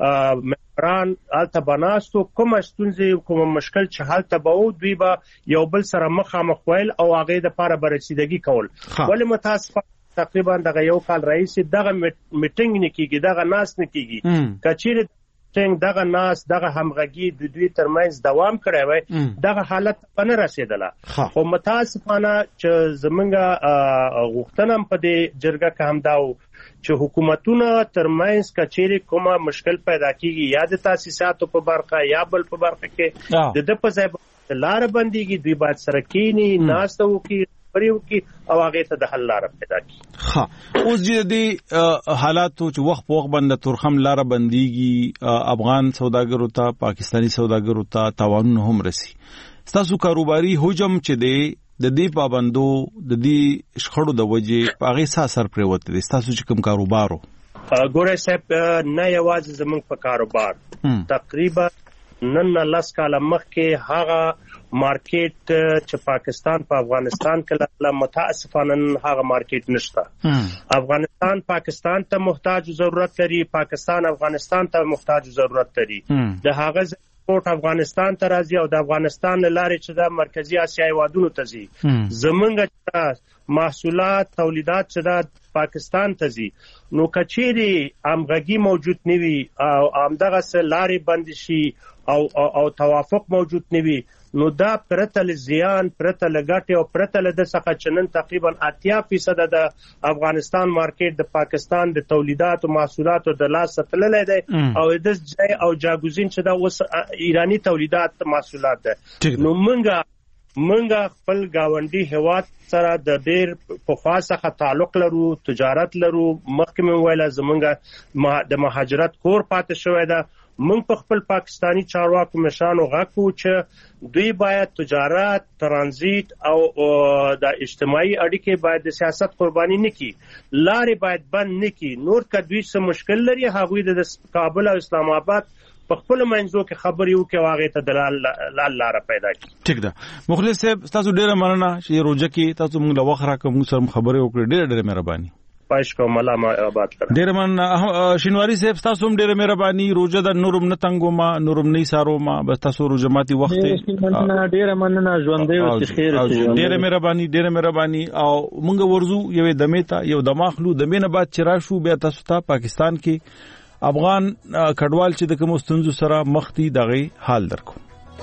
ممبران الته بناستو کوم ستونزې کوم مشکل چې حالته به دوی به یو بل سره مخامخ ویل او هغه د لپاره برسیدګي کول. ولې متاسفانه تقریبا دغه یو کال رئیس دغه میټینګ نه کیږي دغه ناس نه کیږي کچېره څنګه دغه ناس دغه همغږي د دوی ترمنځ دوام کړی وای دغه حالت په نه رسیدله. خو متاسفانه چې زمونږ غوښتنه په دې جرګه کې هم داو چې حکومتونه ترمنځ کچېری کومه مشکل پیدا کیږي یا د تاسیساتو په برخه یا بل په برخه کې د د په ځای لار بنديږي دوی باید سره کینی ناستو کې پریو کې او هغه ته د حل لار پیدا کی. ها اوس دې حالاتو چې وخت په وخت باندې تورخم لار بنديږي افغان سوداګرو ته پاکستانی سوداګرو ته تاوانونه هم رسی. تاسو کاروباري حجم چې دی د دې پابندو د دې شخړو د وجې هغه څه اثر پریوت دي تاسو چې کوم کاروبارو ګوره صاحب نه یوازې زموږ په کاروبار تقریبا نن لاس کاله مخکې هغه مارکیټ چې پاکستان په افغانستان کې له متاسفانه هغه مارکیټ نشته. افغانستان پاکستان ته محتاج ضرورت لري پاکستان افغانستان ته محتاج ضرورت لري د هغه پورت افغانستان ته راځي او د افغانستان لارې چې د مرکزی اسیا هیوادونو ته ځي زمونږ محصولات تولیدات چې د پاکستان ته ځي نو کچېری همغږي موجود نوي او همدغه لارې بند شي او او توافق موجود نوي نو دا پرته لزیان پرته لګټي او پرته ل د څخه چنن تقریبا اتیا فیصد د افغانستان مارکیټ د پاکستان د تولیدات او محصولات د لاس تللې ده او د ځای او جاګوزین چې دا اوس ایرانی تولیدات محصولات ده. نو منګه منګه خپل گاونډي هواد سره د ډیر په خاصه تعلق لرو تجارت لرو مخکې ویل زمونږه د مهاجرت کور پاتې شوی ده موږ په خپل پاکستانی چارواکو مشانو غاکو چې دوی باید تجارت، ترانزیت او د اجتماعي اړیکې باید د سیاست قرباني نکړي، لارې باید بند نکړي. نور که دوی څه مشکل لري هغوی د کابل او اسلام آباد په خپل منځو کې خبرې وکړي او هغې ته د لال لاره پیدا کړي. ټیک ده. مخلص صاحب تاسو ډېره مننه چې روژه کې تاسو موږ له وخت راکړه، موږ سره خبرې وکړې. ډېره ډېره مهرباني. پایش کوم، الله ما آباد کړه. ډېره مننه. شینواري صاحب تاسو هم ډېره مهرباني. روژه د نورم نه تنګوما، نورم نه ساروما، بس تاسو روژه ماتي وخت ډېره مننه. ژوندۍ اوسې خیر. ډېره مهرباني، ډېره مهرباني. او موږ ورزو یوې دمې ته یو دماخلو دمې نه بعد چې راشو بیا تاسو ته پاکستان کې افغان کډوال چې د کوم ستونزو سره مخ دي دغه حال درکو.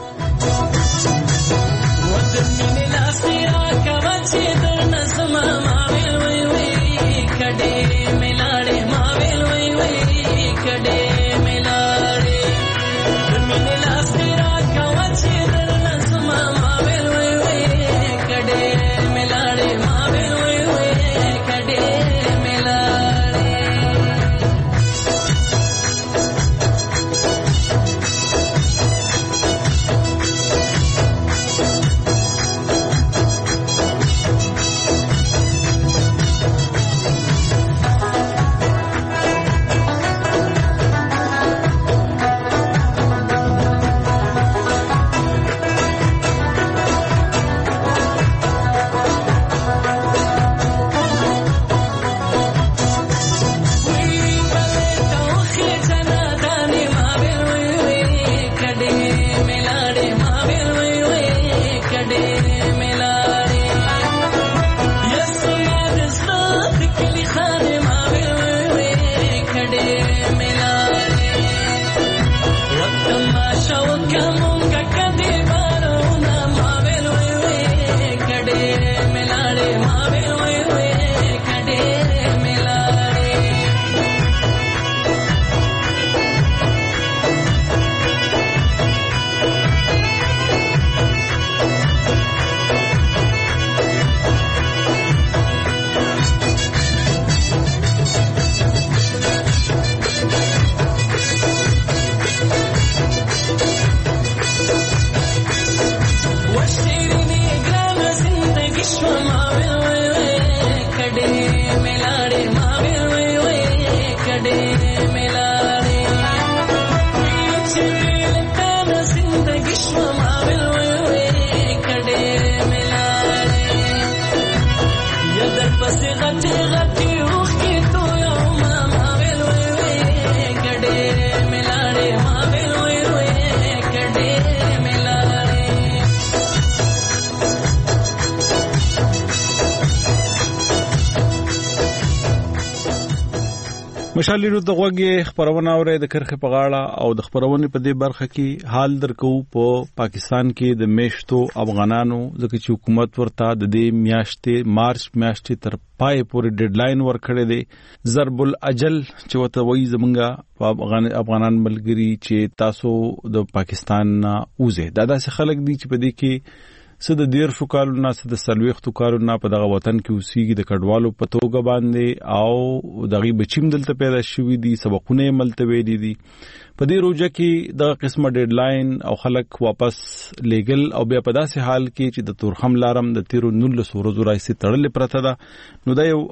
مشالې د غوږی خبرونه اوري د کرخه په غاړه او د خبرونه په دې برخه کې حال درکو په پاکستان کې د میشتو افغانانو ځکه چې حکومت ورته د دې میاشتې مارچ میاشتې تر پای پورې ډیډلاین ورکړی دی. ضرب الاجل چې وته وایي زمونږه په افغان افغانان ملګری چې تاسو د پاکستان نه اوزه دا داسې خلک دي چې په دې کې څه د ډیر شو کالونه څه د سلويختو کالونه په دغه وطن کې اوسېږي د کډوالو په توګه باندې او دغه بچیم دلته پیدا شوی دي، سبقونه ملته ویلي دي. په دې روزه کې د قسمه ډیډلاین او خلک واپس لیګل او بیا په داسې حال کې چې د تورخم لارم د تیرو نولس ورځو راځي تړلې پرته ده. نو دا یو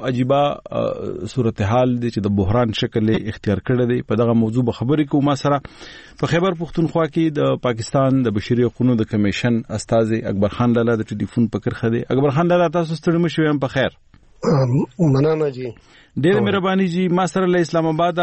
عجیبه صورتحال دی چې د بحران شکل اختیار کړی دی. په دغه موضوع به خبرې کوو ما سره په خیبر پختونخوا کې د پاکستان د بشري حقوقو د کمیشن استاد اکبر خان لاله د ټلیفون په کرخه دی. اکبر خان لاله تاسو ستړي مشو یم په خیر. مننه جی. ډېر مهرباني جی. ما سره له اسلام آباد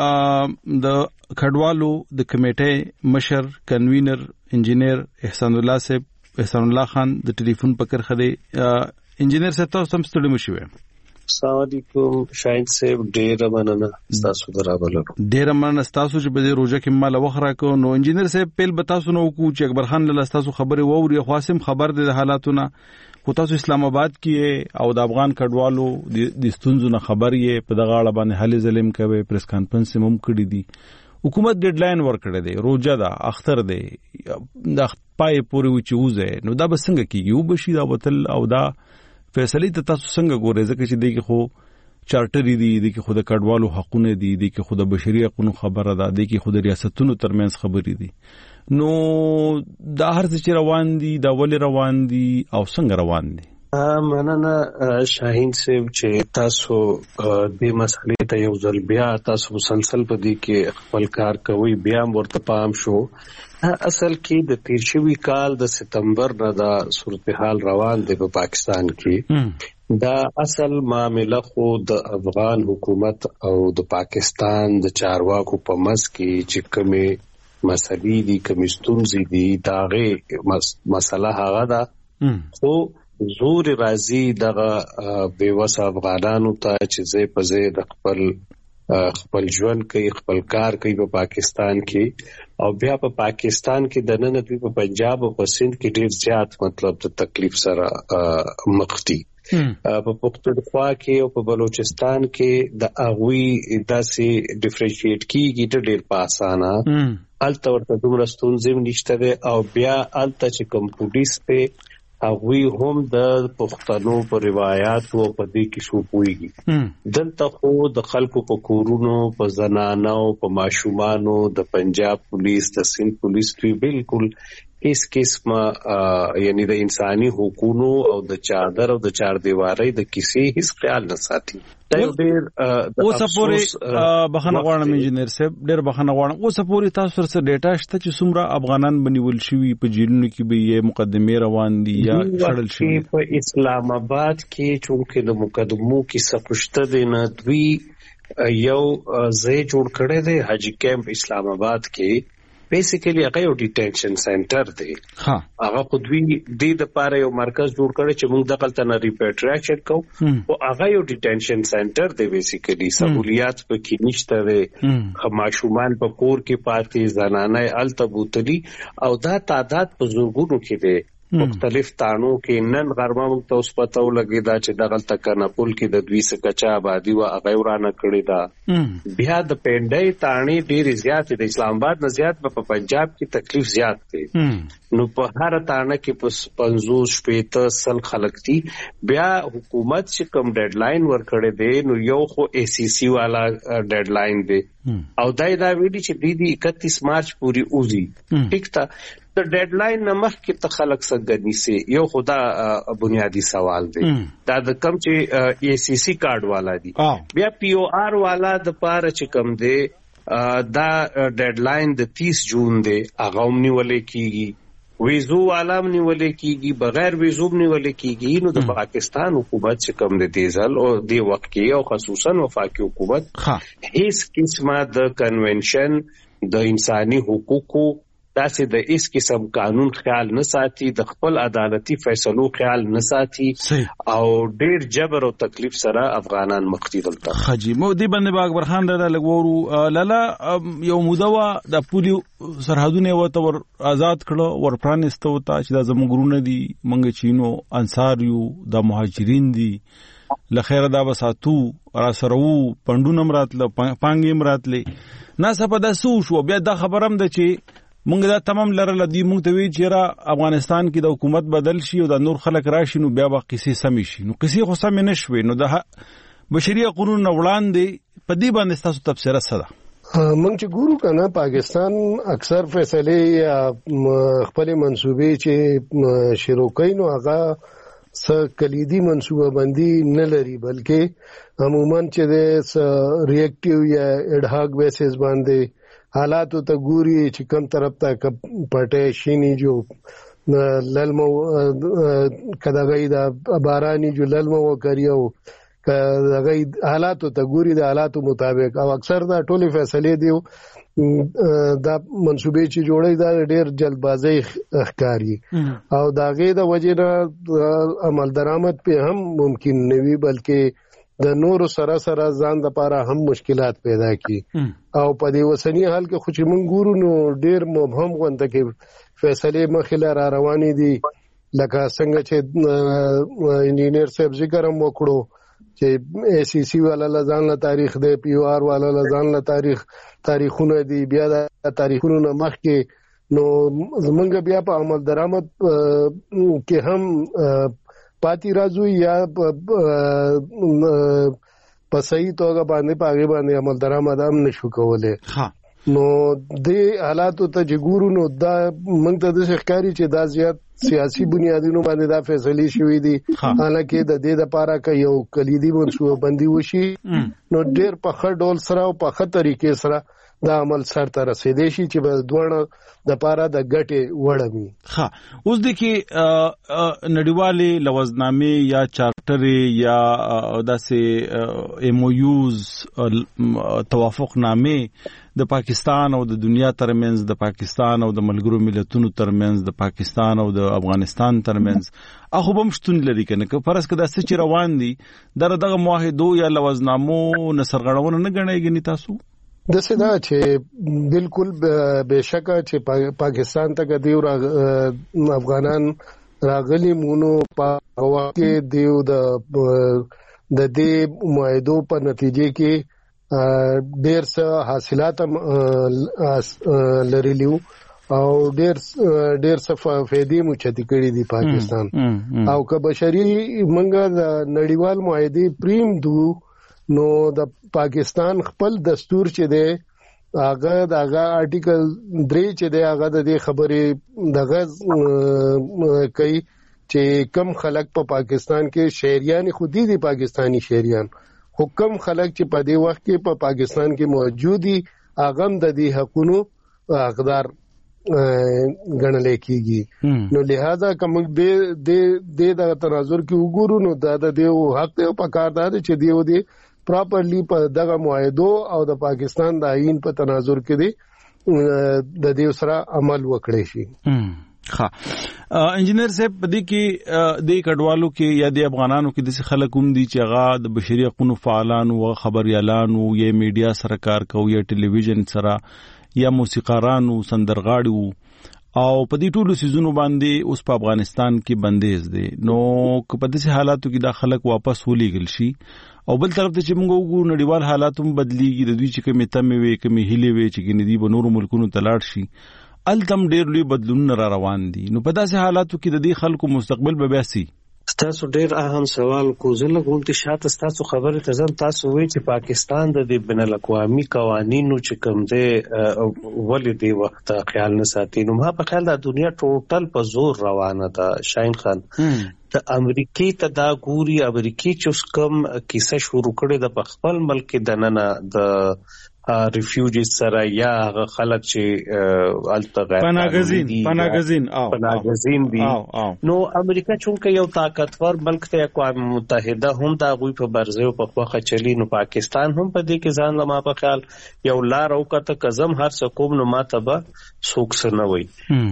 د کډوالو د کمیټې مشر کنوینر انجینیر احسان الله صاحب احسان الله خان د ټلیفون په کرخه دی. انجینیر صاحب تاسو هم ستړي مشو یم. السلام علیکم شاهین صاحب. ډېر مننه تاسو درابلو. ډېر مننه تاسو چې په دې روزه کې مال وخت راکو. نو انجینیر صاحب پیل به تاسو نو کو چې اکبر خان له تاسو خبره ووري خاصم خبر دي د حالاتونه خو تاسو اسلام آباد کې او د افغان کډوالو د ستونزو نه خبر یې په دغه اړه باندې حل ظلم کوي پریس کانفرنس هم کړی دی. حکومت ډیډلاین ورکړی دی، روزه ده، اختر دی، د پای پورې و چې وځي. نو دا به څنګه کیږي؟ او بشي دا وتل او دا فیصله ته تاسو څنګه ګورئ ځکه چې دغه خو چارټر دي د کې خود کډوالو حقونه دي د کې خود بشري حقوقو خبره ده د کې خود ریاستونو ترمنځ خبرې دي. نو دا هر څه روان دي دا ولې روان دي او څنګه روان دي؟ مننه شاهین صاحب چې تاسو د مسلې ته یو ځل بیا تاسو مسلسل په دې کې خپل کار کوي بیا ورته پام شو. اصل کې د تیر شوي کال د ستمبر نه دا صورتحال روان دی په پاکستان کې. دا اصل معاملې خو د افغان حکومت او د پاکستان د چارواکو په منځ کې چې کومې مسلې دي کومې ستونزې دي داغه مسله هغه ده خو زور راځي دغه بیوسه افغانانو ته چې زه په زه د خپل خپل ژوند کوي خپل کار کوي په پاکستان کې او بیا په پاکستان کې د نن په پنجاب او په سند کې ډیر زیات مطلب د تکلیف سره مخ دي. په پختونخوا کې او په بلوچستان کې د اغوی داسې ډیفرنشیټ کیږي ډیر په اسانه الته ورته دومره ستونزې نشته او بیا الته چې کوم پولیس په هغوی هم د پښتنو په روایت او په دې کې شو پويږي. دلته خو د خلکو په کورونو په زنانو په ماشومانو د پنجاب پولیس د سند پولیس دوی بالکل اس قسمه یعنی د انساني حقوقو او د چادر او د چار دیوارۍ د کیسې هیڅ خیال نه ساتي. او سپوري بخنه غواړم انجنیر صاحب ډېر بخنه غواړم او سپوري تاسو سره ډیټا شته چې څومره افغانان بنول شوي په جیلونو کې به یې مقدمه روان دي یا شړل شوي په اسلام آباد کې چونکه د مقدمو کې سپشته دي نه دوی یو ځای جوړ کړی دی حاجی کیمپ اسلام آباد کې بیسیکلی هغه یو ډیټینشن سنټر دی. ها هغه خو دوی د د پاره یو مرکز جوړ کړی چې موږ دغلت نه ریپیټریشن کوو او هغه یو ډیټینشن سنټر دی بیسیکلی سہولیات په کې نشته دی خماشومان په کور کې پاتې زنانه التبوتلی او دا تعداد په زورګونو کې دی. مختلف تانو کې نن غرمه موږ ته اوس پته ولګی دا چې دغلت کنپول کې د دوی څخه کچا آبادی و هغه ورانه کړی دا بیا د پندای تانی ډیر زیات د اسلام آباد نه زیات په پنجاب کې تکلیف زیات دی. نو په هر تانه کې په پنځوس شپېته سل خلک دي. بیا حکومت چې کوم ډیډلاین ورکړی دی نو یو خو ای سی سی والا ډیډلاین دی او دای دا ویلي چې د دې اکتیس مارچ پوری اوزي ټیک تا د ډیډلاین نمخ کې ته خلک څنګه نیسي یو خدا بنیادی سوال دی. دا د کم چې ای سی سی کارت والا دی بیا پی او آر والا د پاره چې کم دی دا ډیډلاین د تیس جون دی هغه هم نیولې کیږي. ویزو والا هم نیولې کیږي بغیر ویزو هم نیولې کیږي. نو د پاکستان حکومت چې کم دی دیزل او دی وخت کې او خصوصا وفاقي حکومت هیڅ قسمه د کنونشن د انساني حقوقو داسې د اس قسم قانون خیال نه ساتي د خپل عدالتي فیصلو خیال نه ساتي او ډیر جبر او تکلیف سره افغانان مخ دي دلته. خجی مو دی باندې با اکبر خان لاله لګورو لاله یو مودوا د پولی سرحدونه وته ور آزاد کړه ور پرانستو ته چې د زموږونه دي منګ چینو انصار یو د مهاجرین دي لخيره دا وساتو را سرو پندونم راتله پانګیم راتله ناسه په داسو شو بیا دا خبرم ده چې مونږ دا تمام لرل دي مونږ ته وی چې را افغانستان کې د حکومت بدل شي او د نور خلک راشي نو بیا به قصې سم شي. نو قصې خو سم نه شوي نو د بشري قانون وړاندې په دې باندې تاسو تفسیر سره مونږ چې ګورو کنه پاکستان اکثر فیصله خپل منسوبې چې شروع کین نو هغه س کلیدي منسوبه بندي نه لري بلکې عموما چې د ریاکټیو یا اډهاک بیسز باندې حالاتو ته ګوري چې کوم طرف ته پټه شینی جو للمو کداغی دا بارانی جو للمو وکړیو کداغی حالاتو ته ګوري د حالاتو مطابق او اکثر دا ټولې فیصله دیو دا منسوبې چې جوړي دا ډېر جلدبازي ښکاری او داغه د وجې عمل درآمد په هم ممکن نه وي بلکې د نور سره سره ځان د پاره هم مشکلات پیدا کی او په دې وسنی حال کې خو چې مونږ ګورو نو ډېر مبهم غونډه کې فیصله مخله را روانې دي لکه څنګه چې انجینیر صاحب ذکر هم وکړو چې ای سی سی والا لزان له تاریخ دی پی او آر والا لزان له تاریخ تاریخونه دي بیا د تاریخونو نه مخ کې نو زمونږ بیا په عمل درآمد کې هم پاتې راځو یا په صحیح توګه باندې پاګې باندې عمل درآمد هم نشو کولای. ها نو د حالاتو ته چې ګورو نو دا موږ ته د ښکاری چې دا زیات سیاسي بنیادونو باندې دا فیصله شوې دي. حالکه د دې لپاره کې یو کلیدي منصوبه بندي وشي نو ډېر په خړ ډول سره او په خطر طریقې سره دا عمل سر ته رسیدي شي چې به دوه د پاره د ګټه وړمي. ها اوس د کې نړیوالې لوزنامې یا چارټر یا داسې ایم او یوز توافق نامې د پاکستان او د دنیا ترمنځ د پاکستان او د ملګرو ملتونو ترمنځ د پاکستان او د افغانستان ترمنځ اخو بم شتون لري کنه که فرض کده چې روان دي دغه معاهدو یا لوزنامو نسرغړونه نه غنئ تاسو د سدا چې بالکل بهشکه چې پاکستان ته دیو افغانان راغلي مونو په واقع دیو د د دې معاهدو په نتیجه کې ډېر څه حاصلات لرلیو او ډېر ډېر څه فائدې مو چتی کړې دي پاکستان او که بشري منګه د نړیوال معاهدې پریم دو نو د پاکستان خپل دستور چې دی هغه دغه آرټیکل درې چې دی هغه د دې خبرې دغه کوي چې کم خلک په پاکستان کې شهریان خودي دي پاکستانی شهریان حکم خلک چې په دې وخت کې په پاکستان کې موجودي هغه د دې حقونو حقدار غنل کېږي. نو لہذا کوم دې د د تناظر کې وګورو نو دا د دې حق ته پکاردار چې دیو دی پراپرلی په دغه معاهدو او د پاکستان د آئین په تناظر کې دی د دې سره عمل وکړي شي. ها انجینر صاحب په دې کې د کډوالو کې یا د افغانانو کې د خلک هم دي چې هغه د بشري حقوقو فعالانو او خبريالانو یا میډیا سره کار کوي یا ټلویزیون سره یا موسیقارانو سندرغاړو او په دې ټولو سيزونو باندې اوس په افغانستان کې بندیز دي. نو که په دې حالاتو کې د خلک واپس ولېګل شي او بل طرف ته چې موږ وګورو نړیوال حالات هم بدليږي د دوی چې کومې تمې وي کومې هلي وي چې ګنې دي به نورو ملکونو ته لاړ شي التم ډېر لوی بدلونونه را روان دي. نو په داسې حالاتو کې د دې خلکو مستقبل به بیا سي. تاسو ډېر اهم سوال کوزل غونډه شاته تاسو خبره ته ځم تاسو وایي چې پاکستان د بین الاقوامي قوانینو چې کوم دي ولې دی وخت خیال نه ساتي. نو ما په خیال د دنیا ټوټل په زور روانه ده. شاهین خان د امریکای ته دا ګوري امریکای چې کوم کیسه شروع کړي د خپل ملک د ننه د ریفیوجیز سره یا خلک چې الته پناهګزین پناهګزین او پناهګزین دي. نو امریکا چونکه یو طاقتور ملک ته اقوام متحده هم دا غوي په برزه په خوخه چلی نو پاکستان هم په دې کې ځان لما په خیال یو لار او کته کزم هر څه کوم نو ماته به سوکس نه وي.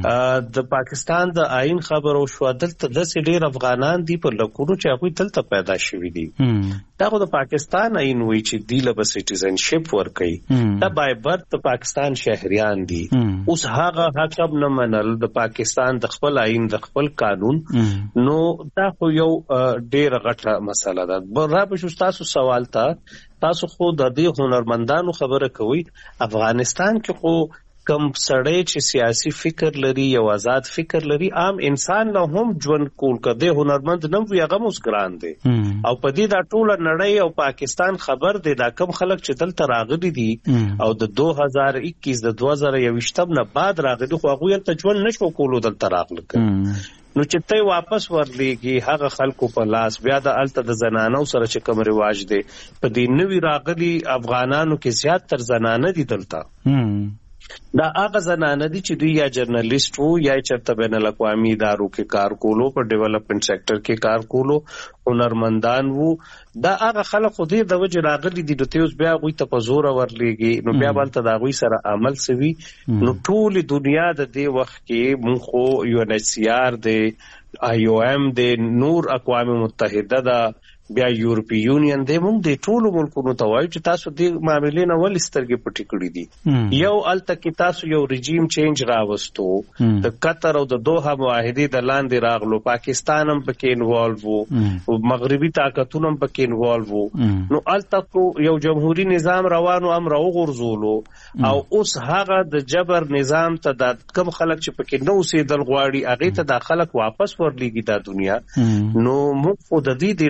د پاکستان د آئین خبرو شو دلته د ډېر افغانان دي په لکونو چې هغه تلته پیدا شوي دي. دا خو د پاکستان آئین وی چې دی له سټیزنشپ ورکړي دا بای برت د پاکستان شهريان دي. اوس هغه حق نه منل د پاکستان د خپل آئین د خپل قانون نو دا خو یو ډېر غټه مسله ده. برابر شو تاسو سوال ته تاسو خو د دې هنرمندانو خبره کوي افغانستان کې خو کم سړی چې سیاسي فکر لري یو آزاد فکر لري عام انسان له هم ژوند کول کده هنرمند نه وي هغه مسګران دي او په دې دا ټوله نړۍ او پاکستان خبر دی دا کم خلک چې دلته راغلي دي او د دو هزار اکیس د دوه زره یوویشت نه بعد راغلي خو هغه ته ژوند نشو کولو دلته راغلي. نو چې ته واپس ورلېږي هغه خلکو په لاس بیا د الته د زنانو سره چې کوم رواج دی په دې نوی راغلي افغانانو کې زیات تر زنانه دي دلته. دا هغه زنانه دي چې دوی یا جرنالیست وو یا چرته بین الاقوامي ادارو کې کار کولو په ډیولپمنٹ سېکټر کې کار کولو هنرمندان وو. دا هغه خلک خو دې د وجه راغلي دي د تیوس بیا غوي ته په زور ورلېږي نو بیا بلته دا غوي سره عمل سوي. نو ټول دنیا د دې وخت کې مونږ خو یو ان ایچ سی آر دی آی او ایم دی نور اقوام متحده دا بیا یورپی یونین د موږ د ټولو ملکونو ته وایي چې تاسو د معاملې نه ول سترګې پټې کړې دي. یو الته کې تاسو یو رژیم چینج راوستو د قطر او د دوحه معاهدې د لاندې راغلو پاکستان هم پکې انوالو وو مغربي طاقتونه هم پکې انوالو وو. نو الته یو جمهوریت نظام روانو امر وغورځولو او اوس هغه د جبر نظام ته د کم خلک چې پکې نو سیدل غواړي هغه ته د خلک واپس ورلېږي د دنیا. نو موږ خو د دې د ډبل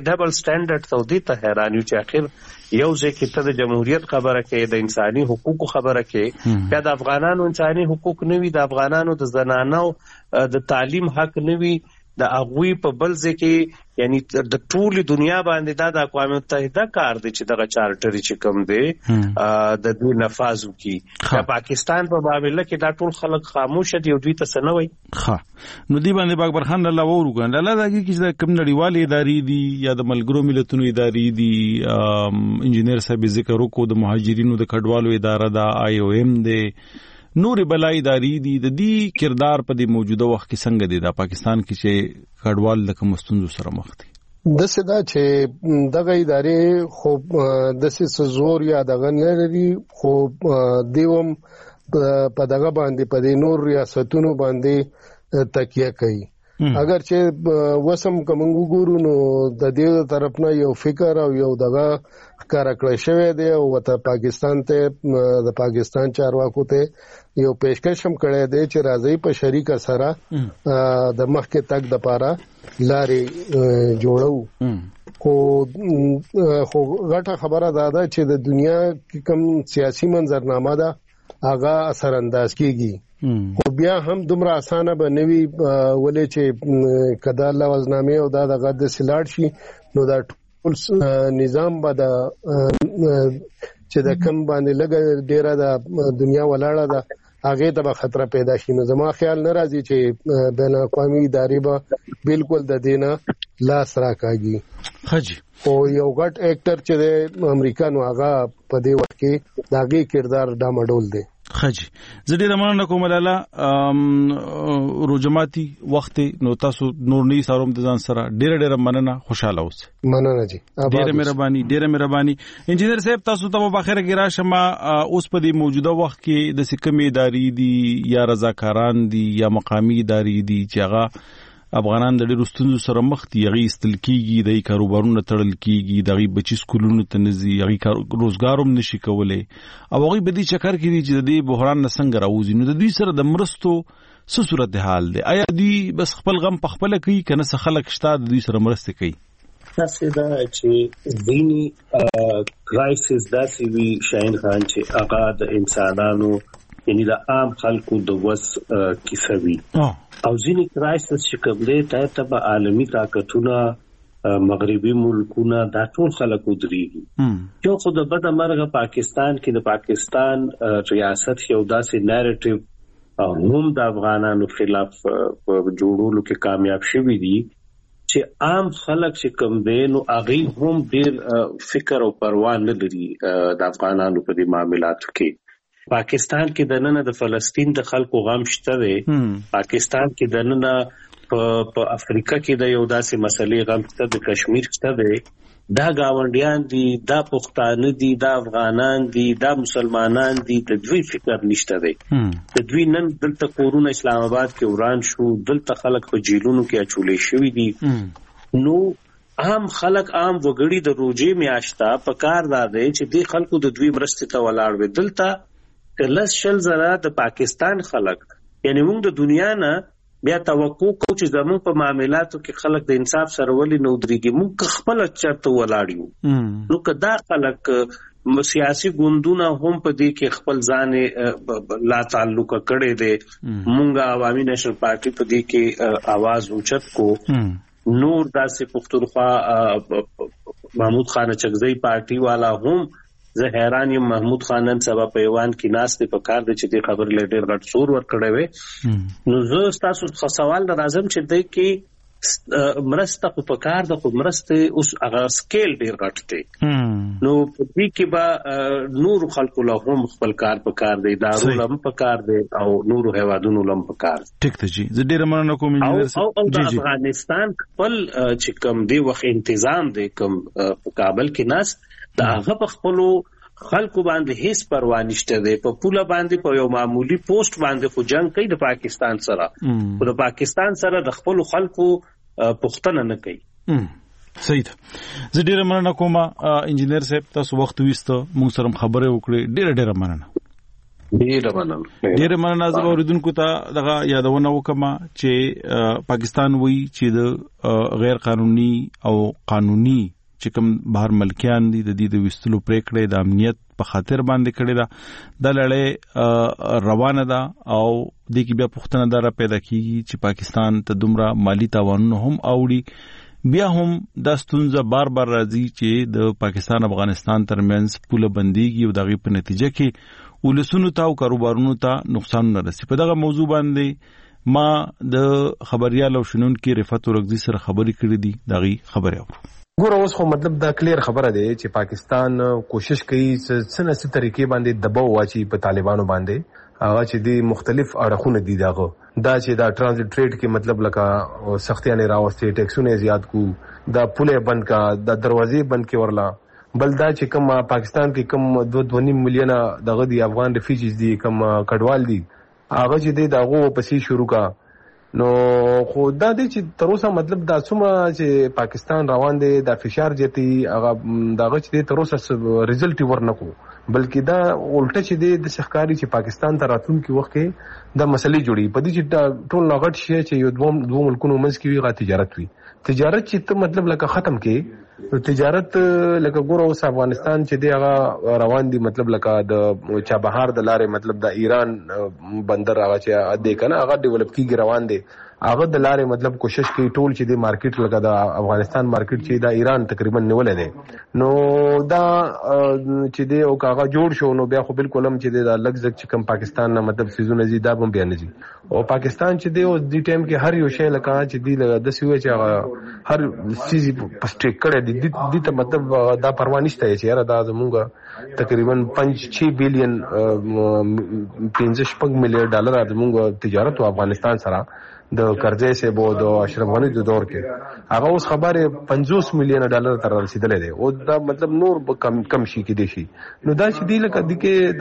سټانډرډ ته ودی ته حیران یو چې اخر یو ځکه ته د جمهوریت خبره کې د انساني حقوقو خبره کې بیا د افغانانو انساني حقوق نه وي، د افغانانو د زنانو د تعلیم حق نه وي، د اغوی په بل ځکه یعنی د ټولي دنیا باندې دا د اقوام متحده کار دی چې دغه چارټر چې کوم دی د دوی نفاذ وکي. د پاکستان په معاملې کې دا ټول خلک خاموش دي او دوی ته څه نه وایي. ها نو دی باندې باکبر خان الله وورګن الله دا کې چې کوم نړیوالې ادارې دي یا د ملګرو ملتونو ادارې دي، انجینر صاحب ذکر وکړو د مهاجرینو د کډوالو اداره دا آی او ایم دی، نور بلای داری دي د دې کردار په دې موجوده وخت کې څنګه دي د پاکستان کې چې کډوال د کوم ستونزو سره مخ دي؟ د سدا چې دغه ادارې خو د سې زور یا دغه لري، خو دیوم په دغه باندې په دې نور ریاستونو باندې تکیه کوي. اگر چې وسم کوم وګورو نو د دې طرف نه یو فکر او یو دغه ښکارا کړی شوی دی او ته پاکستان ته د پاکستان چارواکو ته یو پیشکش هم کړی دی چې راځي په شریک سره د مخکې تک د پاره لارې جوړو. خو خو غټه خبره دا ده چې د دنیا کوم سیاسي منظرنامه ده هغه اثر انداز کیږي، خو بیا هم دومره اسانه به نوي ولې چې کدا لوازنامه او دا دغه د سلاړ شي نو دا ټول نظام به د چې د کم باندې لګ ډیره د دنیا ولاړه ده هغه ته به خطر پیدا شي. نو زما خیال نه راځي چې بین اقوامي ادارې به بالکل د دینه لاس راکاږي. حجي او یو غټ اکټر چې د امریکا نو هغه په دې وخت کې داغي کردار ډامډول دی. خجی زه ډیره مننه کوم لاله روجماتي وخت نو تاسو نور نه ساروم د ځان سره ډیره ډیره مننه، خوشاله اوسئ. مننه جی، ډیره مهرباني ډیره مهرباني. انجینر صاحب تاسو ته په اخر کې راشم اوس په دې موجوده وخت کې د سکمې ادارې دي یا رضاکاران دي یا مقامی ادارې دي چې هغه افغانان د ډیرو ستونزو سره مخ دي، هغه استل کیږي، د کاروبارونو تړل کیږي، د بچی سکولونو ته نزي، هغه روزګار هم نشي کولای او هغه به دې چکر کې دي چې د دې بحران نه څنګه راوځي. نو د دوی سره د مرستو څه صورت حال دی؟ آیا دوی بس خپل غم په خپل کوي کنه څه خلک شته د دوی سره مرسته کوي؟ تاسو دا چې دینی کرایسس داسې وی شاین خان چې هغه د انسانانو یعنی د عام خلکو د وس کیسه وی او ځینې کرایسس چې کوم دی ته په عالمي طاقتونه مغربي ملکونه دا ټول خلک ودرېږي. یو خو د بده مرغه پاکستان کې د پاکستان ریاست یو داسې نریټیو هم د افغانانو خلاف جوړولو کې کامیاب شوی دی چې عام خلک چې کوم دی نو هغه هم ډېر فکر او پروا نه لري د افغانانو په دې معاملاتو کې. پاکستان کې د نن د فلسطین د خلکو غم شته دی، پاکستان کې د نن په افریقا کې د یو داسې مسلې غم شته، د کشمیر شته دی، دا گاونډیان دي، دا پښتانه دي، دا افغانان دي، دا مسلمانان دي، د دوی فکر نشته دی. د دوی نن دلته کورونه اسلام آباد کې وران شو، دلته خلک په جیلونو کې اچولې شوي دي. نو عام خلک عام وګړي د روزې میاشتا په کار دا دی چې د خلکو د دوی مرستې ته ولاړ وي. دلته کلس شل زره د پاکستان خلک یعنی موږ د دنیا نه بیا توقع کو چې زموږ په معاملاتو کې خلک د انصاف سره ولې نو درېږي، موږ خپل چرته ولاړیو. نو کدا خلک سیاسي ګوندونه هم په دې کې خپل ځان لا تعلق کړي دي، موږ عوامي نېشنل پارټي په دې کې आवाज اوچت کو. نور داسې پښتونخوا محمود خان چغزی پارټي والا هم زه حیران یم، محمود خانن سبا په ایوان کې ناس دی په کار دی چې دې خبر لې ډېر غټ سور ور کړی وي. نو زه تاسو خو سوال راځم چې دې کې مرسته خو په کار د خو مرسته اوس هغه سکیل ډېر غټ دی، نو په دې کې به نور خلکو له هم خپل کار په کار دی، دارو لم په کار دی او نور هیوادونو لم په کار. ټیک ته جی زه ډېر مننه کوم انجینر او او د افغانستان خپل چې کوم دی وخت تنظیم دی کوم په کابل کې ناس دا هغه په خپلو خلکو باندې هیڅ پروا نشته دی، په پوله باندې په یو معمولی پوسټ باندې خو جنگ کوي د پاکستان سره، خو د پاکستان سره د خپلو خلکو پوښتنه نه کوي. صحیح ده. زه ډیره مننه کوم انجینر صاحب، تاسو وخت وېسته موږ سره خبرې وکړې، ډیره ډیره مننه. ډیره مننه ډیره مننه. زه اوریدونکو ته دغه یادونه وکم چې پاکستان وایي چې د غیر قانوني او قانوني چې کوم بهر ملکیان دي د دې د وستلو پریکړې د امنیت په خاطر باندې کړي دا د لړۍ روانه ده او د کې بیا پښتنه دره پیدا کیږي چې پاکستان ته دومره مالی تاوانونه هم اوړي بیا هم د ستونزه بار بار راځي چې د پاکستان افغانستان ترمنځ پوله بنديږي او دغه په نتیجه کې ولسونو ته او کاروبارونو ته نقصان نه رسي. په دغه موضوع باندې ما د خبريال او شنونکو رفعت ورغزي سره خبرې کړې دي دغه خبره اورو. ګوره اوس خو مطلب دا کلیر خبره ده چې پاکستان کوشش کوي چې څنګه څه طریقې باندې دباو واچي په طالبانو باندې هغه چې د مختلف اړخونه دي داغه دا چې دا ترانزیت ټریډ کې مطلب لکه سختیاں نه راوستي ټیکسونه زیات کو دا پوله بند کا دا دروازې بند کې ورلا بل دا چې کوم پاکستان کې کوم دوه دوه نیم میلیون دغه دی افغان ریفیوجیز دي کوم کډوال دي هغه چې دغه پسې شروع کا نو خو دا دی چې تر اوسه مطلب دا څومره چې پاکستان روان دی دا فشار جتی هغه دغه چې تر اوسه ریزلټ ورنکو بلکې دا الټه چې دی د شخکاری چې پاکستان ته راتلونکي وخت کې دا مسلې جوړي په دې چې ټول نغټ شي چې یو دوه دوه ملکونو منځ کې وي غا تجارت وي تجارت چې ته مطلب لکه ختم کې تجارت لکه ګوره اوس افغانستان چې دی هغه روان دي مطلب لکه د چابهار د لارې مطلب د ایران بندر هغه چې د کنه هغه ډیولپ کیږي روان دي هغه د لارې مطلب کوشش کوي ټول چې د مارکیټ لکه د افغانستان مارکیټ چې د ایران تقریبا نیولې ده نو دا چې دی او هغه جوړ شو نو بیا خو بالکل هم چې د لګ زګ چې کم پاکستان نه مطلب سيزونه زی دا هم بیان دي او پاکستان چې دی او د ټیم کې هر یو شی لکه چې دی د سوي چې هغه هر سيزي پسټیک کړي دي د ته مطلب دا پروا نشته چې یاره دا زمونږ تقریبا پنځه شپږ بیلیون پنځه شپږ میلیارډ ډالر زمونږ تجارت او افغانستان سره د قرضې سه بو د اشرف غنی د دور کې هغه اوس خبره پنځوس میلیون ډالر تر رسیدلې ده او دا مطلب نور کم کم شي کې دي شي نو دا چې دی لکه د کې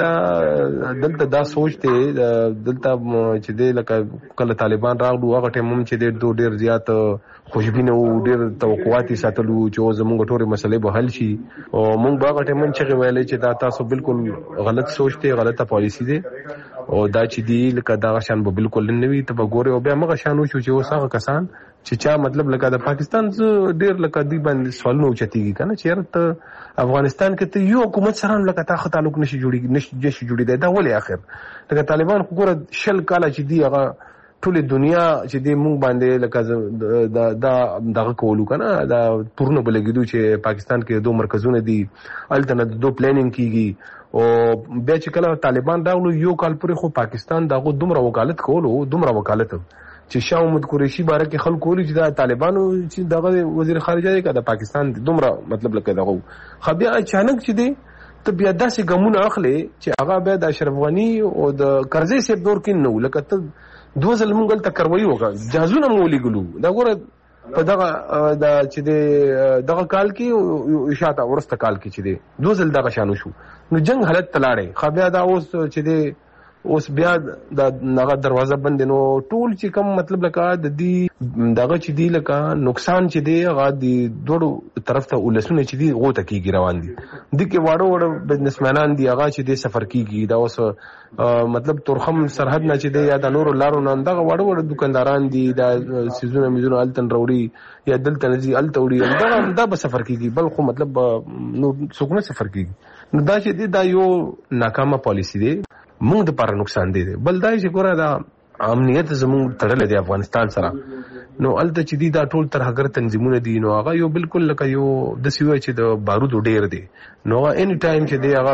دا دلته دا سوچته دلته چې دی لکه کله طالبان راغلو هغه ټیم هم چې دی دوه ډیر زیات خوشبینه او ډیر توقعات ساتلو چې زموږ ټوري مسلې به حل شي او موږ هغه ټیم چې ویلې چې دا تاسو بالکل غلط سوچته غلطه پالیسی ده او دا چې دی لکه دا شان به بالکل نه وي ته به ګوري او بیا موږ شانو شو چې وسه کسان چې چا مطلب لکه د پاکستان ډیر لکه دی باندې سوالونه اوچتيږي کنه چې ته افغانستان کې ته یو حکومت سره لکه تا خ تعلق نشي جوړي نشي جشي جوړي دا ولې اخر لکه طالبان خو ګوره شل کاله چې دی هغه ټول دنیا چې د مونږ باندې لکه دا دا دغه کولو کنه دا پورنه بلګیدو چې پاکستان کې دوه مرکزونه دي الټنه دوه پلانینګ کیږي او بیا چې کله طالبان راغلو یو کال پورې خو پاکستان دغه دومره وکالت کولو دومره وکالت چې شاه محمود قریشي باره کې خلک کولی چې د طالبانو چې دغه وزیر خارجه دی که د پاکستان دومره مطلب لکه دغه خو بیا اچانک چې دی ته بیا داسې ګامونه اخلي چې هغه بیا د اشرف غنی او د قرضې سیب دور کې نو لکه ته دوه ځل مونږ ته کاروي وکړه جهازونه مولي ګلو دا ګوره په دغه د چې د دغه کال کې اشاعه ورسته کال کې چې دی دوه ځل دغه شانو شو نو جنگ حالت تلاړې خو بیا دا اوس چې دی اوس بیا د نغه دروازه بند نو ټول چې کوم مطلب لکه د دې دغه چې دی لکه نقصان چې دی هغه د دوړو طرف ته ولسونه چې دی غوته کیږي روان دي د کې واړو واړو بزنسمنان دی هغه چې دی سفر کیږي دا اوس مطلب تورخم سرحد نه چې دی یا د نورو لارو نه دغه واړو واړو دکانداران دي دا سيزونه میزونه التن وروړي یا دلته نزي الته وړي دا دا به سفر کیږي بل خو مطلب نو څوک نه سفر کیږي نو دا چې دی دا یو ناکامه پالیسی دی موږ د پر نقصان دی بل دای چې ګوره دا امنیت زموږ تړل دی افغانستان سره نو الته چې دی دا ټول ترهګر تنظیمونه دي نو هغه یو بالکل لکه یو د سیوه چې د بارود ډیر دی نو اني ټایم چې دی هغه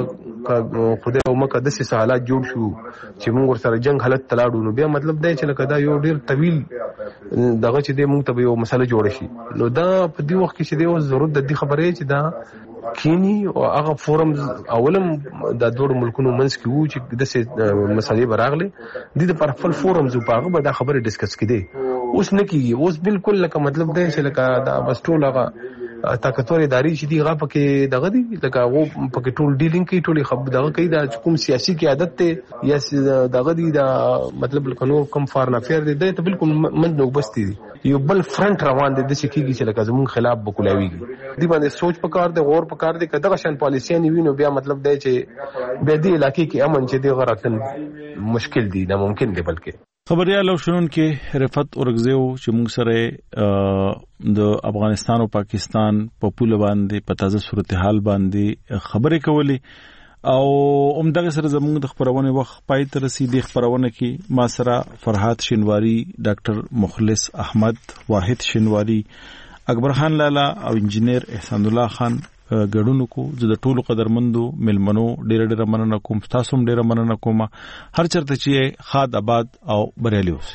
بیا خدای او مکه د سې حالات جوړ شو چې موږ سره جنگ حالت تلاړو نو بیا مطلب دی چې لکه دا یو ډیر طویل دغه چې دی موږ ته یو مسله جوړ شي نو دا په دې وخت کې چې دی ضرورت د دې خبرې چې دا کینی او هغه فورمز اولم د دوه ملکونو منځ کې وو چې د مسلې براغله د پر خپل فورمز په هغه به دا خبره ډیسکس کړي اوس نه کیږي اوس بالکل لکه مطلب دی چې لکه دا بس ټول هغه طاقتور اداري چې دی هغه پکې دغه دی لکه هغه پکې ټول ډیلینګ کوي ټول خبر دغه کوي دا کوم سیاسي قیادت ته یا دغه دی دا مطلب لکه نو کم فارن افیر دی ته بالکل من نو بستی دی یو بل فرنٹ روان دي د شکیږي چې لکه زمون خلاف بکولاویږي دی باندې سوچ پکار دی غور پکار دی کداغه شان پالیسي نه وینو بیا مطلب دی چې به دې علاقې کې امن چې دی غراتن مشکل دي ناممکن دی بلکې خبريال او شنون کې رفت اورغزیو چې موږ سره د افغانستان او پاکستان په پوله باندې په تازه صورتحال باندې خبرې کولې او عمدغه سره زموږ د خبرونه وخت پای تر رسیدي خبرونه کې ما سره فرحات شینواری، ډاکټر مخلص احمد، واحد شینواری، اکبر خان لالا او انجینیر احسان الله خان ګډونو کو. زه د ټولو قدرمندو ملمنو ډېر ډېر مننه کوم، تاسو هم ډېر مننه کوم. هر چرته چې خاد آباد او بریالي اوسئ.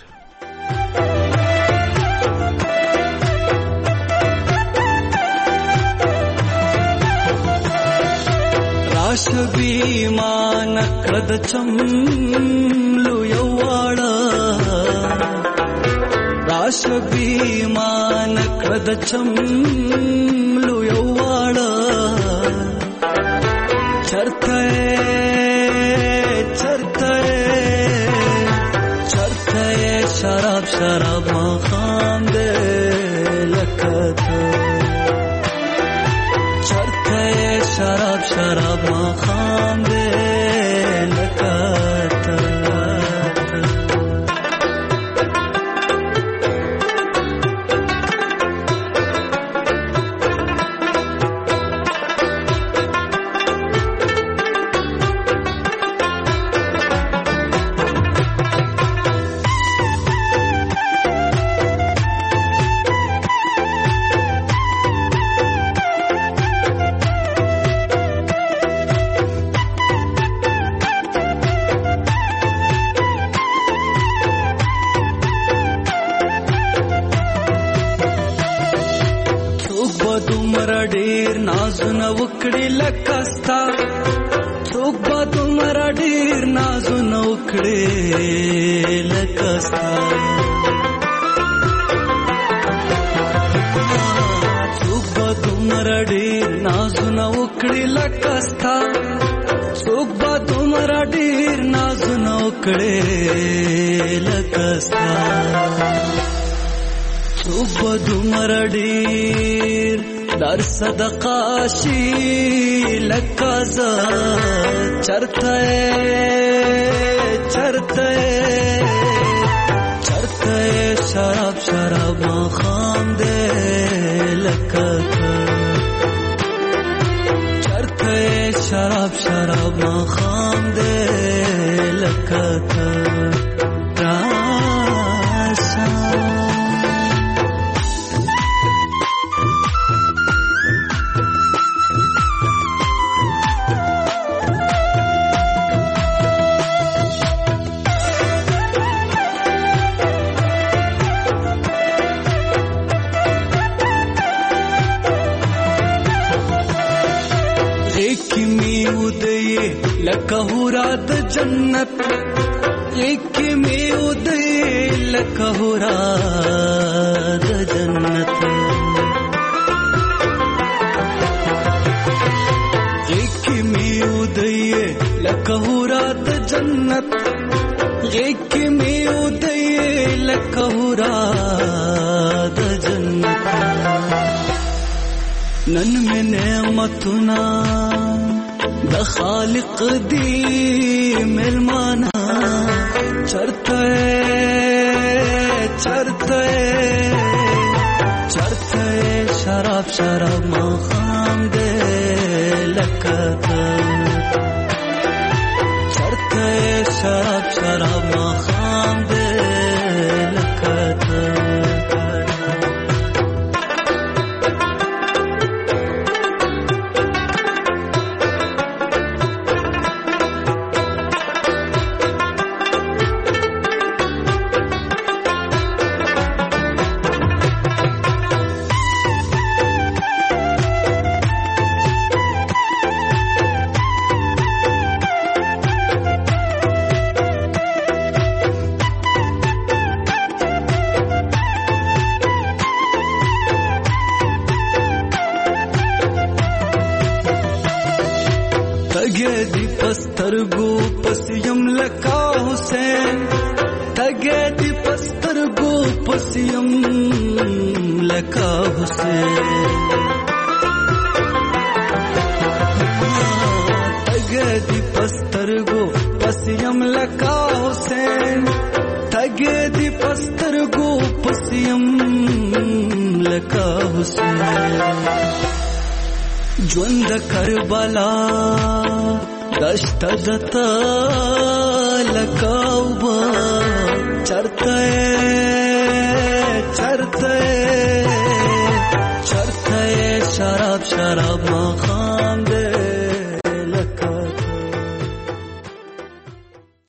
راش بیمان کړد چملو یو واړه، راش بیمان کړد چملو یو واړه، چرته چرته چرته شراب شراب مخام دې لکته، چرته شراب شراب مخام دې لکته. نازونه وکړي لکستا، څوک به دومره ډېر نازونه وکړي لکستا، څوک به دومره ډېر نازونه وکړي لکستا، څوک به دومره ډېر نازونه وکړي لکستا، څوک به دومره ډېر در صدقه شي لکه زه، چرته چرته چرته شراب شراب مخام دې لکه ته، چرته شراب شراب مخام دې لکه ته. لکه هورا د جنت، ایک می ودی لکه هورا د جنت، ایک می ودی لکه هورا د جنت، ایک می ودی لکه هورا د جنت. نن می نعمتنا د خالق دی ملمانا، چرته چرته چرته شراب شراب مخام دې لکته، چرته شراب شراب مخام دې لکته. تګې دی پسترګو پسیم لکا حسین، تګې دی پسترګو پسیم لکا حسین، تګې دی پسترګو پسیم لکا حسین، تګې دی پستر گو پسیم لکا حسین ژوند کربلا دشت دتا